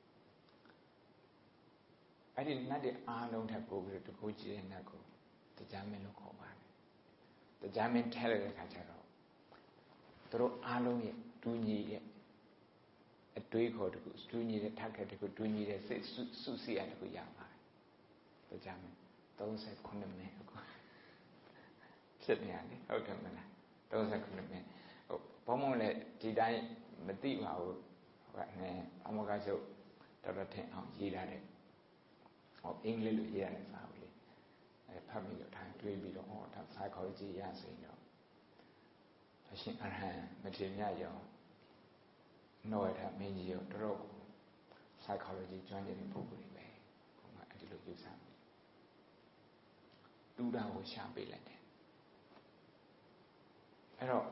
အဲ့ဒီနတ်တွေအားလုံးထပ်ပို့ပြီးတော့တကူကြီးတဲ့နတ်ကိုတရားမင်းလို့ခေါ်ပါတယ်တရားမင်းထဲလိုက်တဲ့ခါကျတော့သူတို့အားလုံးရဲ့တူညီရဲ့အတွေးခေါ်တခုတူညီတဲ့ထက်ခက်တခုတူညီတဲ့စိတ်စုစည်းရတခုရပါတယ်တရားမင်း39မိနစ်အခုဖြစ်နေရတယ်ဟုတ်တယ်မလား39မိနစ်ဟုတ်ဘုံဘုံလည်းဒီတိုင်းမသိပါဘူးဟိုကနေအမောကချုပ်တော်ထင်အောင်ရေးထားတယ်ဟောအင်္ဂလိပ်လိုရေးရတဲ့စာအုပ်လေးဖတ်ပြီးတော့ထိုင်တွေးပြီးတော့ဟောဒါ psychology ရဆိုရင်တော့အရှင်အရဟံမထေရမြတ်ရောနောရထမင်းကြီးရောတော်ကို psychology ကျွမ်းကျင်တဲ့ပုဂ္ဂိုလ်တွေပဲဘုံကအဲ့ဒီလိုယူဆတယ်တူတာကိုရှာပေးလိုက်တယ်အဲ့တော့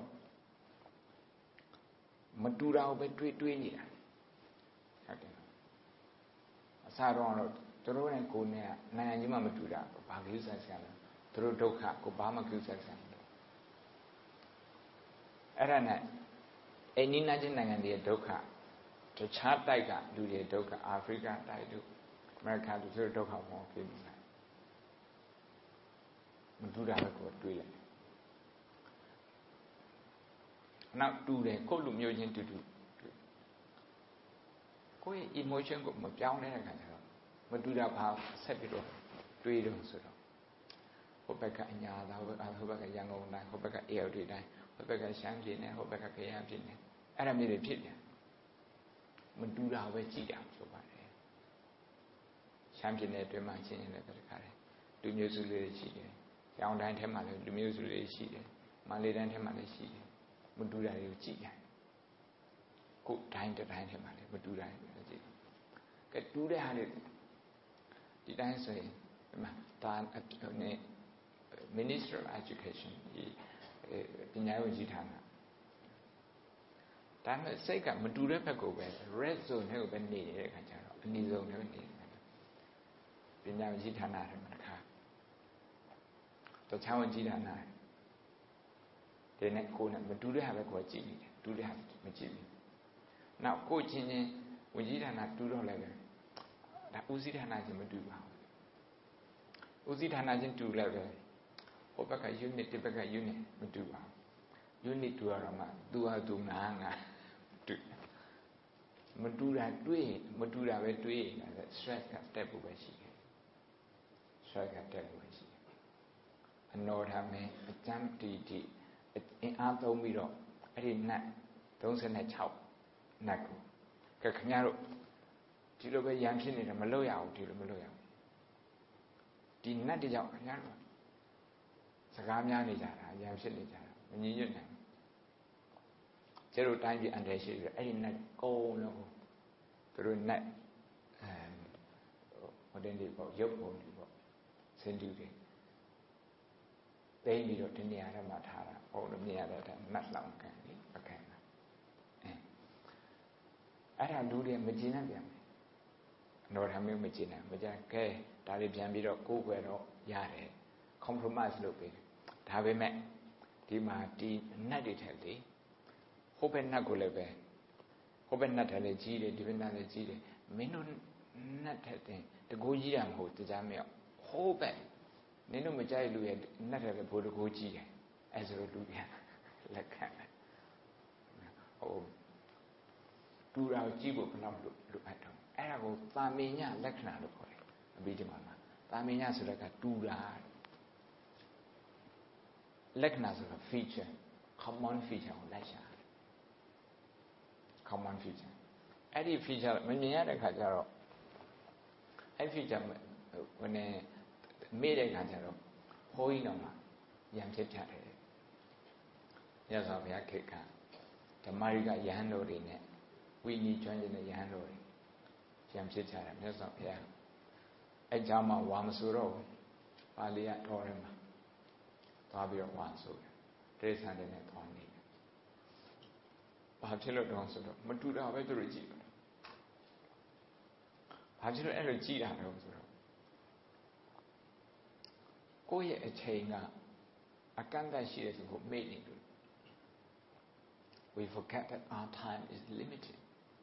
မတူတာကိုပဲတွေးနေတာဟုတ်တယ်အစားတော့သူတို့နဲ့ကိုယ်နဲ့နိုင်ငံကြီးမှမတူတာဘာကိစ္စဆရာလဲသူတို့ဒုက္ခကိုဘာမှကိစ္စဆရာလဲအဲ့ဒါနဲ့အိန္ဒိယချင်းနိုင်ငံတွေရဲ့ဒုက္ခတခြားတိုက်ကလူတွေဒုက္ခအာဖရိကတိုက်တို့အမေရိကတို့သူတို့ဒုက္ခဘောပြနေတယ်မတူတာပဲကိုတွေးလိုက်နောက်တူတယ်ကိုယ့်လူမျိုးချင်းတူကိုယ့်ရဲ့ emotion ကိုမပြောင်းလဲတဲ့ခါကျတော့မတူတာဘာဆက်ပြီးတော့တွေးတော့ဆိုတော့ဟိုဘက်ကအညာသားဟိုဘက်ကရန်ကုန်တိုင်းဟိုဘက်ကအေရတီတိုင်းဟိုဘက်ကရှမ်းပြည်နယ်ဟိုဘက်ကကယားပြည်နယ်အဲ့ဒါမျိုးတွေဖြစ်တယ်မတူတာပဲကြည့်တာဆိုပါတယ်ရှမ်းပြည်နယ်အတွင်းမှာရှင်းရင်လည်းတခါတယ်လူမျိုးစုလေးတွေရှိတယ်ရောင်တိုင်းထဲမှာလည်းလူမျိုးစုလေးရှိတယ်မန္တလေးတိုင်းထဲမှာလည်းရှိတယ်မတူတာတွေကိုကြည့်တယ်ကိုယ်တိုင်းတိုင်းထဲမှာလည်းမတူတာတွေကြည့်ကဲတူတဲ့ဟာတွေဒီတိုင်းဆိုရင်ဒီမှာဒါနဲ့ Minister of Education ပညာရေးဝန်ကြီးဌာနဒါမဲ့စိတ်ကမတူတဲ့ဘက်ကိုပဲ red zone နဲ့ကိုပဲနေနေတဲ့ခါကျတော့အနည်းဆုံးနဲ့ပဲနေတယ်ပညာဝန်ကြီးဌာနထဲမှာတစ်ခါတခြားဝန်ကြီးဌာနတွေနဲ့ကိုယ်နဲ့မတူတဲ့ဟာပဲကိုယ်ကြည့်နေတယ်တူတဲ့ဟာမကြည့်ဘူးနောက်ကိုယ်ချင်းချင်းဝန်ကြီးဌာနတူတော့လည်းပဲဒါဦးစီးဌာနချင်းမတူပါဘူးဦးစီးဌာနချင်းတူလည်းပဲဟိုဘက်က unit ဒီဘက်က unit မတူပါဘူး unit တူရတော့မှသူဟာသူငါတူမတူတာတွေးမတူတာပဲတွေးနေတာ stress ကတက်ဖို့ပဲရှိတယ် stress ကတက်ဖို့ပဲရှိတယ်အနော်ထားမယ်အကျမ်းတီအင်အားသုံးပြီးတော့အဲ့ဒီနတ်36နတ်ကိုကဲခင်ဗျားတို့ဒီလိုပဲရန်ဖြစ်နေတယ်မလုပ်ရဘူးဒီလိုမလုပ်ရဘူးဒီနတ်တွေကြောင့်ခင်ဗျားတို့စကားများနေကြတာရန်ဖြစ်နေကြတာမငြင်းညွတ်နိုင်ကျတို့တိုင်းပြည်အန်တယ်ရှိတယ်အဲ့ဒီနတ်ကုန်းလုံးသူတို့နတ်ဟိုတင်းတွေပေါ့ရုပ်ပုံတွေပေါ့စင်တူတွေသိပြီးတော့ဒီနေရာထဲမှာထားတာဟိုလိုမြင်ရတဲ့နတ်လောင်ကန်လေပကံအဲ့ဒါလူတွေမကျင်နိုင်ပြန်ဘူးအတော်ထမျိုးမကျင်နိုင်မကြကဲဒါတွေပြန်ပြီးတော့ကိုယ်ွယ်တော့ရတယ် compromise လုပ်ပေးတယ်ဒါပေမဲ့ဒီမှာဒီနတ်တွေထက်လေဟိုဘက်နတ်ကိုလည်းပဲဟိုဘက်နတ်တယ်လည်းကြီးတယ်ဒီဘက်နတ်လည်းကြီးတယ်မင်းတို့နတ်ထက်တင်တကူကြီးတာမဟုတ်တရားမရောက်ဟိုဘက်နင်းတို့မကြိုက်လူရဲ့နတ်တယ်လည်းဘိုးတကူကြီးတယ်အဲဆိုလို့လူပြန်လက်ခံတယ်ဟိုတူတာကြည့်ဖို့ဘယ်တော့လိုအပ်တော့အဲ့ဒါကိုသာမညလက္ခဏာလို့ခေါ်တယ်အဘိဓမ္မာမှာသာတာမင်ညာဆိုတဲ့ကတူတာလက္ခဏာဆိုတာ feature common feature ကိုလိုက်ရှာ common feature အဲ့ဒီ feature မမြင်ရတဲ့ခါကျတော့အဲ့ feature ဟိုနဲ့မေ့တဲ့ခါကျတော့ဟိုးကြီးတော့မှရံဖြစ်ကြတယ်မြတ်စွာဘုရားခေတ်ကဓမ္မရိကယဟန်တော်တွေနဲ့ဝိနည်းကျွမ်းကျင်တဲ့ယဟန်တော်တွေရံဖြစ်ကြတယ်မြတ်စွာဘုရားအဲ့ကြောင့်မှဝါမဆိုတော့ပါဠိရတော်တယ်မှာသွားပြီးတော့ဝါဆိုတယ်တိရစ္ဆာန်တွေနဲ့သွားနေတယ်ဘာဖြစ်လို့တော့ဆိုတော့မတူတာပဲသူတို့ကြည့်တယ်ဘာဖြစ်လို့အဲ့လိုကြည့်တာလဲဆိုတော့ကိုယ့်ရဲ့အချိန်ကအကန့်အသတ်ရှိတဲ့ဆိုကိုမေ့နေလို့ we forget that our time is limited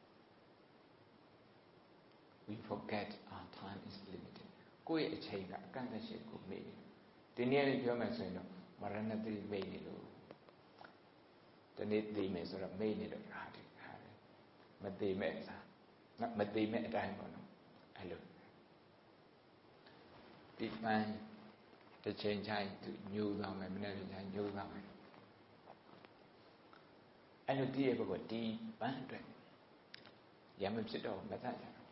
we forget our time is limited ကိုယ့်ရဲ့အချိန်ကအကန့်အသတ်ရှိတဲ့ကိုမေ့နေဒီနေ့လေးပြောမယ်ဆိုရင်တော့မရဏတိမေ့နေလို့ဒီနေ့သိမယ်ဆိုတော့မေ့နေလို့ဟာဒီမသိမဲ့စားမသိမဲ့အတိုင်းပေါ့နော်အဲ့လိုဒီပိုင်းတစ်ချိန်ချိုင်းသူညိုသွားမယ်မနေ့ကညိုသွားမယ်အဲ့လိုတည်းရဲ့ဘက်ကဒီပန်းအတွက်ရမဖြစ်တော့မတတ်ကြတော့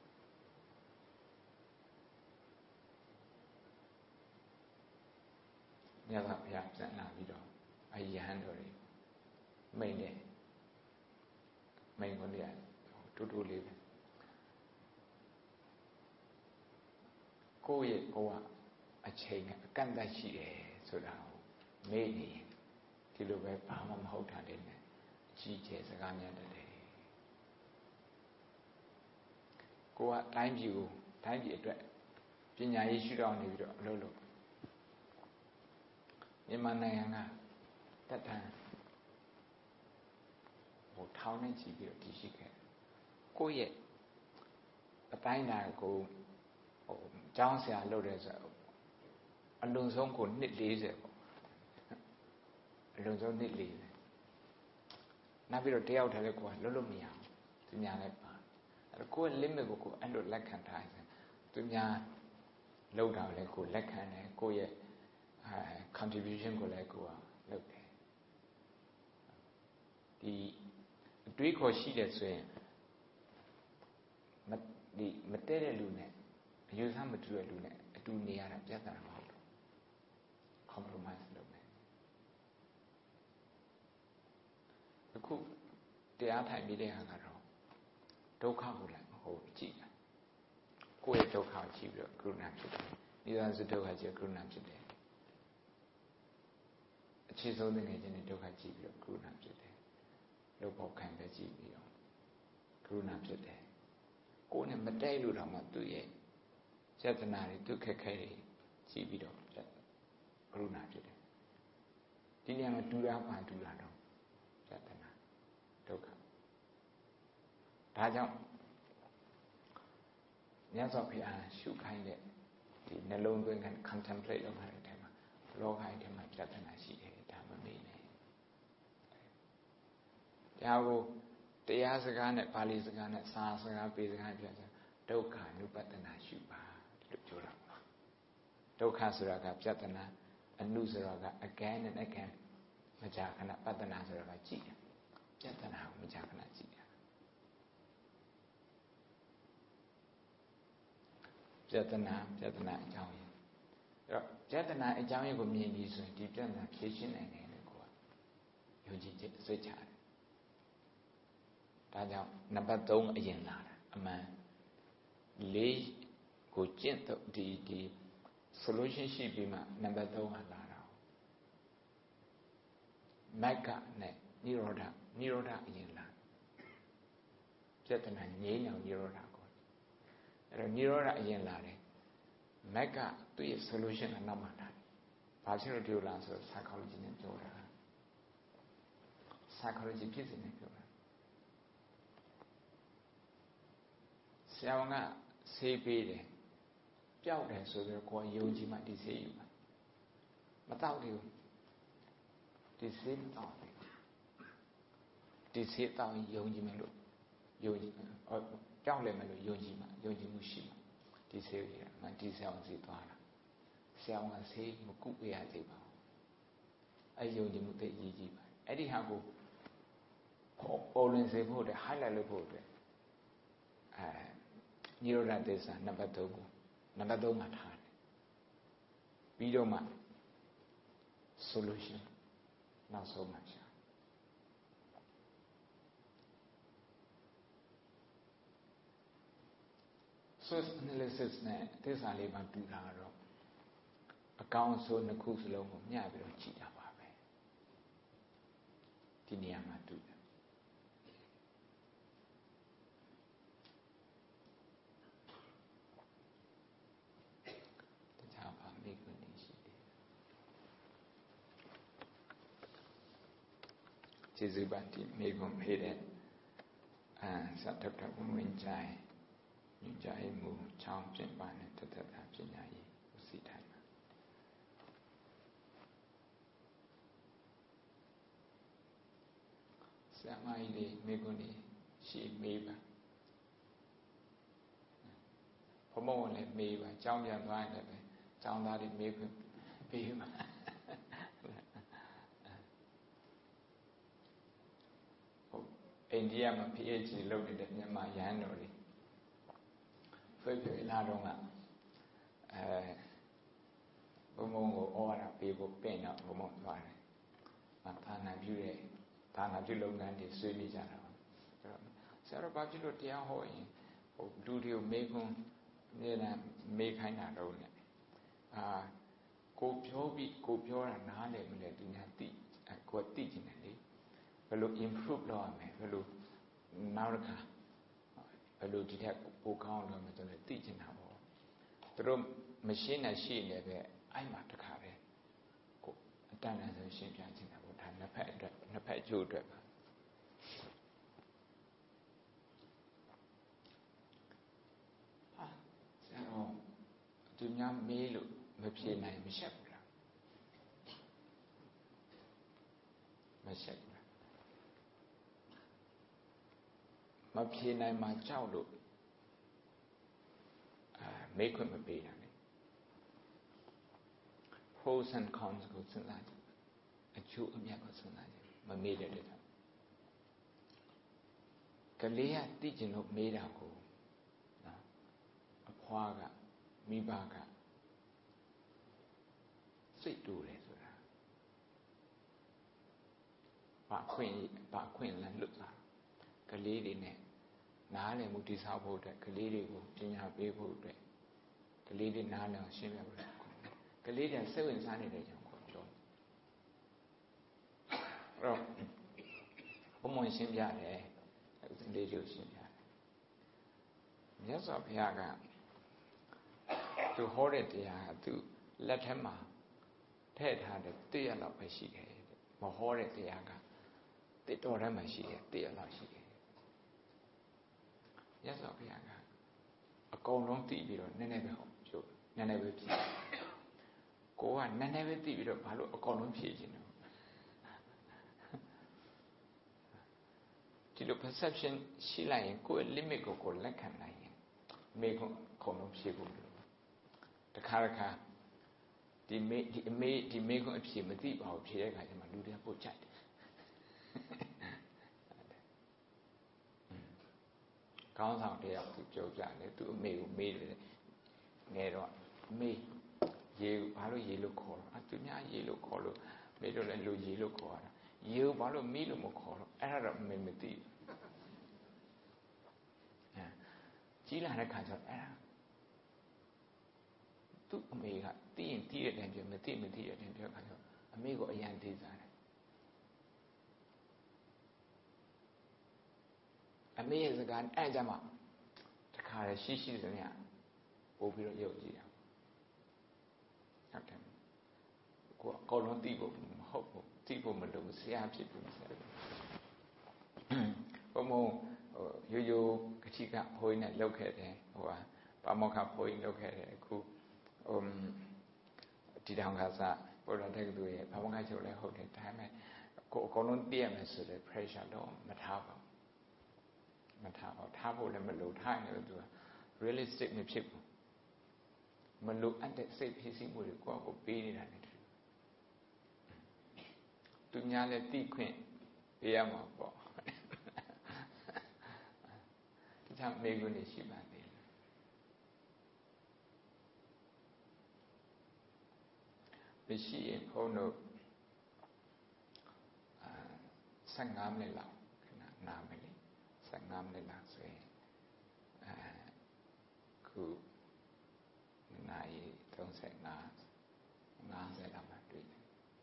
မြတ်စွာဘုရားပြန်လာပြီးတော့အယဟန်တော်တွေမိန်တယ်မိန်ကုန်တယ်တူတူလေးပဲကိုယ့်ရဲ့ဘဝအချိန်ကအကန့်အသတ်ရှိတယ်ဆိုတာကိုမေ့နေဒီလိုပဲဘာမှမဟုတ်တာတဲ့နဲ့ကြီးကျယ်စကားများတယ်ကိုကတိုင်းပြည်အတွက်ပညာရေးရှုထောင့်နေပြီးတော့အလုပ်လုပ်မြန်မာနိုင်ငံကတက်တန်းထောင်နဲ့ချီပြီးတော့တည်ရှိခဲ့ကိုယ့်ရဲ့အတိုင်းအတာကိုကျောင်းဆရာလုပ်တယ်ဆိုတော့အလွန်ဆုံးကိုနှစ်40ပေါ့အလွန်ဆုံးနှစ်40နောက်ပြီးတော့တယောက်တည်းလည်းကိုယ်ကလွတ်လို့မရဘူးသူများလည်းပါအဲ့တော့ကိုယ့်ရဲ့ limit ကိုကိုယ်အဲ့လိုလက်ခံထားရင်သူများလောက်တာလည်းကိုယ်လက်ခံတယ်ကိုယ့်ရဲ့contribution ကိုလည်းကိုယ်ကလုပ်တယ်ဒီအတွေးခေါ်ရှိတယ်ဆိုရင်မတည့်တဲ့လူနဲ့အယူဆမတူတဲ့လူနဲ့အတူနေရတာပြဿနာမဟုတ်ဘူး compromise လုပ်မယ်အခုတရားထိုင်ပြီးတဲ့ဟာကတော့ဒုက္ခကိုလည်းကြည့်တာကိုယ့်ရဲ့ဒုက္ခကိုကြည့်ပြီးတော့ကရုဏာဖြစ်တယ်နိဒာစုဒုက္ခကြည့်ကရုဏာဖြစ်တယ်အခြေဆုံးတဲ့ငယ်ချင်းတွေဒုက္ခကြည့်ပြီးတော့ကရုဏာဖြစ်တယ်လောက်ပေါက်ခံပဲကြည့်ပြီးတော့ကရုဏာဖြစ်တယ်ကိုယ်နဲ့မတိုက်လို့တော့မှသူ့ရဲ့စေတနာတွေသူ့ခက်ခဲတွေကြည့်ပြီးတော့ကရုဏာဖြစ်တယ်ဒီနေရာမှာတူတာပါတူတာတော့စေတနာဒုက္ခဒါကြောင့်မြတ်စွာဘုရားရှုခိုင်းတဲ့ဒီနှလုံးသွင်းခံ contemplate လုပ်တဲ့အချိန်မှာလောကရဲ့ထဲမှာပြဿနာရှိတယ်ဒါမမေ့နဲ့ဒါကိုတရားစကားနဲ့ပါဠိစကားနဲ့စာစကားပေစကားပြောတယ်ဒုက္ခ ानु ပတ္တနာရှုပါလို့ပြောတာပါဒုက္ခဆိုတာကပြဿနာအနုဆိုတာက again and again မကြာခဏပတ္တနာဆိုတာကကြည့်တယ်ပြဿနာကိုမကြာခဏကြည့်တယ်ပြဿနာအကြောင်းရင်းအဲ့တော့ပြဿနာအကြောင်းရင်းကိုမြင်ပြီးဆိုရင်ဒီပြဿနာဖြေရှင်းနိုင်တယ်လို့ကိုယ်ကယုံကြည်ချက်စိတ်ချတယ်ဒါကြောင့်နံပါတ်3အရင်လာတာအမှန်4ကိုကျင့်တော့ဒီ solution ရှိပြီးမှနံပါတ်3ကလာတာမက္ခနဲ့နိရောဓအရင်လာပြဿနာငြိမ်းအောင်နိရောဓကိုအဲ့တော့နိရောဓအရင်လာတယ်မက္ခသူ့ရဲ့ solution ကနောက်မှလာတယ်ဘာဖြစ်လို့ဒီလိုလားဆိုတော့ psychology နဲ့ပြောတာ psychology ဖြစ်စဉ်နဲ့ပြောတာဆရာဝန်ကဆေးပေးတယ်ပျောက်တယ်ဆိုပြီးတော့ကိုယ်ယုံကြည်မှဒီဆေးယူမှာမတောက်ဘူးဒီဆေးမတောက်ဘူးဒီဆေးတောက်ယုံကြည်မယ်လို့ယုံကြည်ပျောက်လည်းမယ်လို့ယုံကြည်မှုရှိမှာဒီဒီဆေးကြီးကမှဒီဆောင်စီသွားတာဆရာဝန်ကဆေးမကုပေးရသေးပါဘူးအဲ့ယုံကြည်မှုသိအရေးကြီးပါအဲ့ဒီဟာကိုပေါ်လွင်စေဖို့အတွက် highlight လုပ်ဖို့အတွက်နိရောဓသစ္စာနံပါတ်3ကိုနံပါတ်3မှာထားတယ်ပြီးတော့မှ solution နောက်ဆုံးမှာရှာsource analysis နဲ့သစ္စာလေးပါတူတာတော့အကောင်းဆုံးနှစ်ခုစလုံးကိုမျှပြီးတော့ကြည့်တာပါပဲဒီနေရာမှာတူတယ်တခြားပါမိကွန်းနေရှိတယ်ကျေးဇူးပါဒီမိကွန်းဖေးတဲ့စတ္တတဝင်ကြိုင်ညွှန်ကြားမှုချောင်းကျင့်ပါနဲ့တသက်တာပညာရေးကိုစီထိုင်ပါဆရာမကြီးလေးမိကွန်းနေရှိမေးပါဘုံဘုံလည်းမေးပါကျောင်းပြန်သွားရင်လည်းကျောင်းသားတွေမေးခွင့်ပေးပါအိန္ဒိယမှာ PhD လုပ်နေတဲ့မြန်မာရဟန်းတော်တွေဖေဖေလာတော့ကဘုံဘုံကိုဩဝါဒပေးဖို့ပင့်တော့ဘုံဘုံသွားတယ်သာနာပြုလုပ်ငန်းတွေဆွေးနွေးကြတာဆရာတော်ဘာဖြစ်လို့တရားဟောရင်လူတွေကိုမေးခွန်းအမြဲတမ်းမေးခိုင်းတာတော့ねကိုပြောပြီးကိုပြောတာနားလည်မလဲသူများသိကိုသိချင်တယ်လေဘယ်လို improve လုပ်ရမလဲဘယ်လိုနောက်တစ်ခါဘယ်လိုဒီထက်ပိုကောင်းလို့မဆိုလဲသိချင်တာပေါ့သူတို့မရှင်းနဲ့ရှိနေပဲအဲ့မှာတခါပဲကိုအတန်းတန်းဆိုရှင်းပြချင်တာပေါ့ဒါနှစ်ဖက်အတွက်နှစ်ဖက်အကျိုးအတွက်ပါဆရာတော်သူများမေးလို့မဖြေနိုင်မရှက်ဘူးလားမရှက်ဘူးလားမဖြေနိုင်မှကြောက်လို့မေးခွင့်မပေးတာလေ pros and cons ကိုစဉ်းစားကြည့်အကျိုးအမြတ်ကိုစဉ်းစားကြည့်မမေးတဲ့တည်းကလေးကသိကျင်လို့မေးတာကိုနော်အဖွားကမိဘကစိတ်တူတယ်ဆိုတာဘာခွင့်လန်းလွတ်လာကလေးတွေနဲ့နားလည်မှုတည်ဆောက်ဖို့အတွက်ကလေးတွေကိုပညာပေးဖို့အတွက်ကလေးတွေနားလည်အောင်ရှင်းပြဖို့ကလေးတွေစိတ်ဝင်စားနေတဲ့ကြောင့်ကိုပြောအဲ့တော့ဘုံမရှင်းပြတယ်ကလေးတွေကိုရှင်းပြတယ်မြတ်စွာဘုရားကသူဟောတဲ့တရားကသူလက်ထက်မှာထည့်ထားတဲ့တည့်ရလောက်ပဲရှိတယ်မဟောတဲ့တရားကတစ်တော်ထဲမှာရှိတယ်တည့်ရလောက်ရှိတယ်မြတ်စွာဘုရားကအကုန်လုံးသိပြီးတော့နည်းနည်းပဲဟောပြောနည်းနည်းပဲဖြေကိုကနည်းနည်းပဲသိပြီးတော့ဘာလို့အကုန်လုံးဖြေခြင်းလဲဒီလို perception ရှိလိုက်ရင်ကိုယ့်ရဲ့ limit ကိုလက်ခံနိုင်ရင်မေခွန်းအကုန်လုံးဖြေဖို့လို့တခါဒီမေခွန်းအဖြေမသိပါဘူးဖြေတဲ့အခါကျမှလူတွေကပို့ကြိုက်တယ်ကောင်းဆောင်တရားသူပြောပြတယ်သူအမေကိုမေးတယ်ငယ်တော့မေးရေဘာလို့ရေလို့ခေါ်တော့သူများရေလို့ခေါ်လို့မေးတော့လည်းလူရေလို့ခေါ်ရတာရေကိုဘာလို့မေးလို့မခေါ်တော့အဲ့ဒါတော့အမေမသိကြီးလာတဲ့ခါကျတော့အဲ့ဒါသူ့အမေကသိရင်သိတဲ့တည်းပြောမသိတဲ့တည်းပြောခါကျတော့အမေကိုအရန်သေးစားတယ်အမေရဲ့စကားအဲ့ကြမှာတခါရရှိစမြပို့ပြီးတော့ယုံကြည်တာဟုတ်တယ်ကိုအကောလုံးသိဖို့မဟုတ်ဘူးသိဖို့မလိုဘူးဆရာဖြစ်ပြီးဆရာဘုံရိုးကတိကဘိုးနဲ့လောက်ခဲ့တယ်ပါမောက္ခဘိုးကြီးလောက်ခဲ့တယ်အခုဒီတောင်ကစားဘုရားတက္ကသိုလ်ရဲ့ဘာမှမချုပ်လဲဟုတ်တယ်ဒါပေမဲ့ကိုအကုန်လုံးသိရမယ်ဆိုတဲ့ pressure တော့မထားပါဘူးထားဖို့လည်းမလိုထားရင်လည်းသူက realistic မဖြစ်ဘူးမလိုအပ်တဲ့စိတ်ဖြစ်စီမှုတွေကိုယ့်ကိုပေးနေတာနဲ့တူသူများလည်းသိခွင့်ပေးရမှာပေါ့တခြားမေးခွန်းတွေရှိပါသေးတယ်မရှိရင်ဘုန်းတို့15မိနစ်လောက်ခဏနားမယ်လေ15မိနစ်လောက်ဆိုရင်ခုနာရီ35 50လောက်မှတွေ့တယ်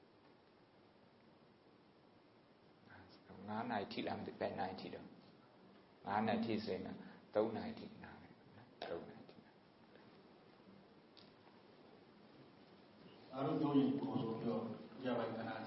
9နာရီထိလားမသိပဲနာရီထိတော့9နာရီထိဆိုရင်3နာရီထိနားမယ်3နာရီထိအားလုံးပြောရင်ပေါ်ဆိုပြီးတော့ပြပိုင်ခဏ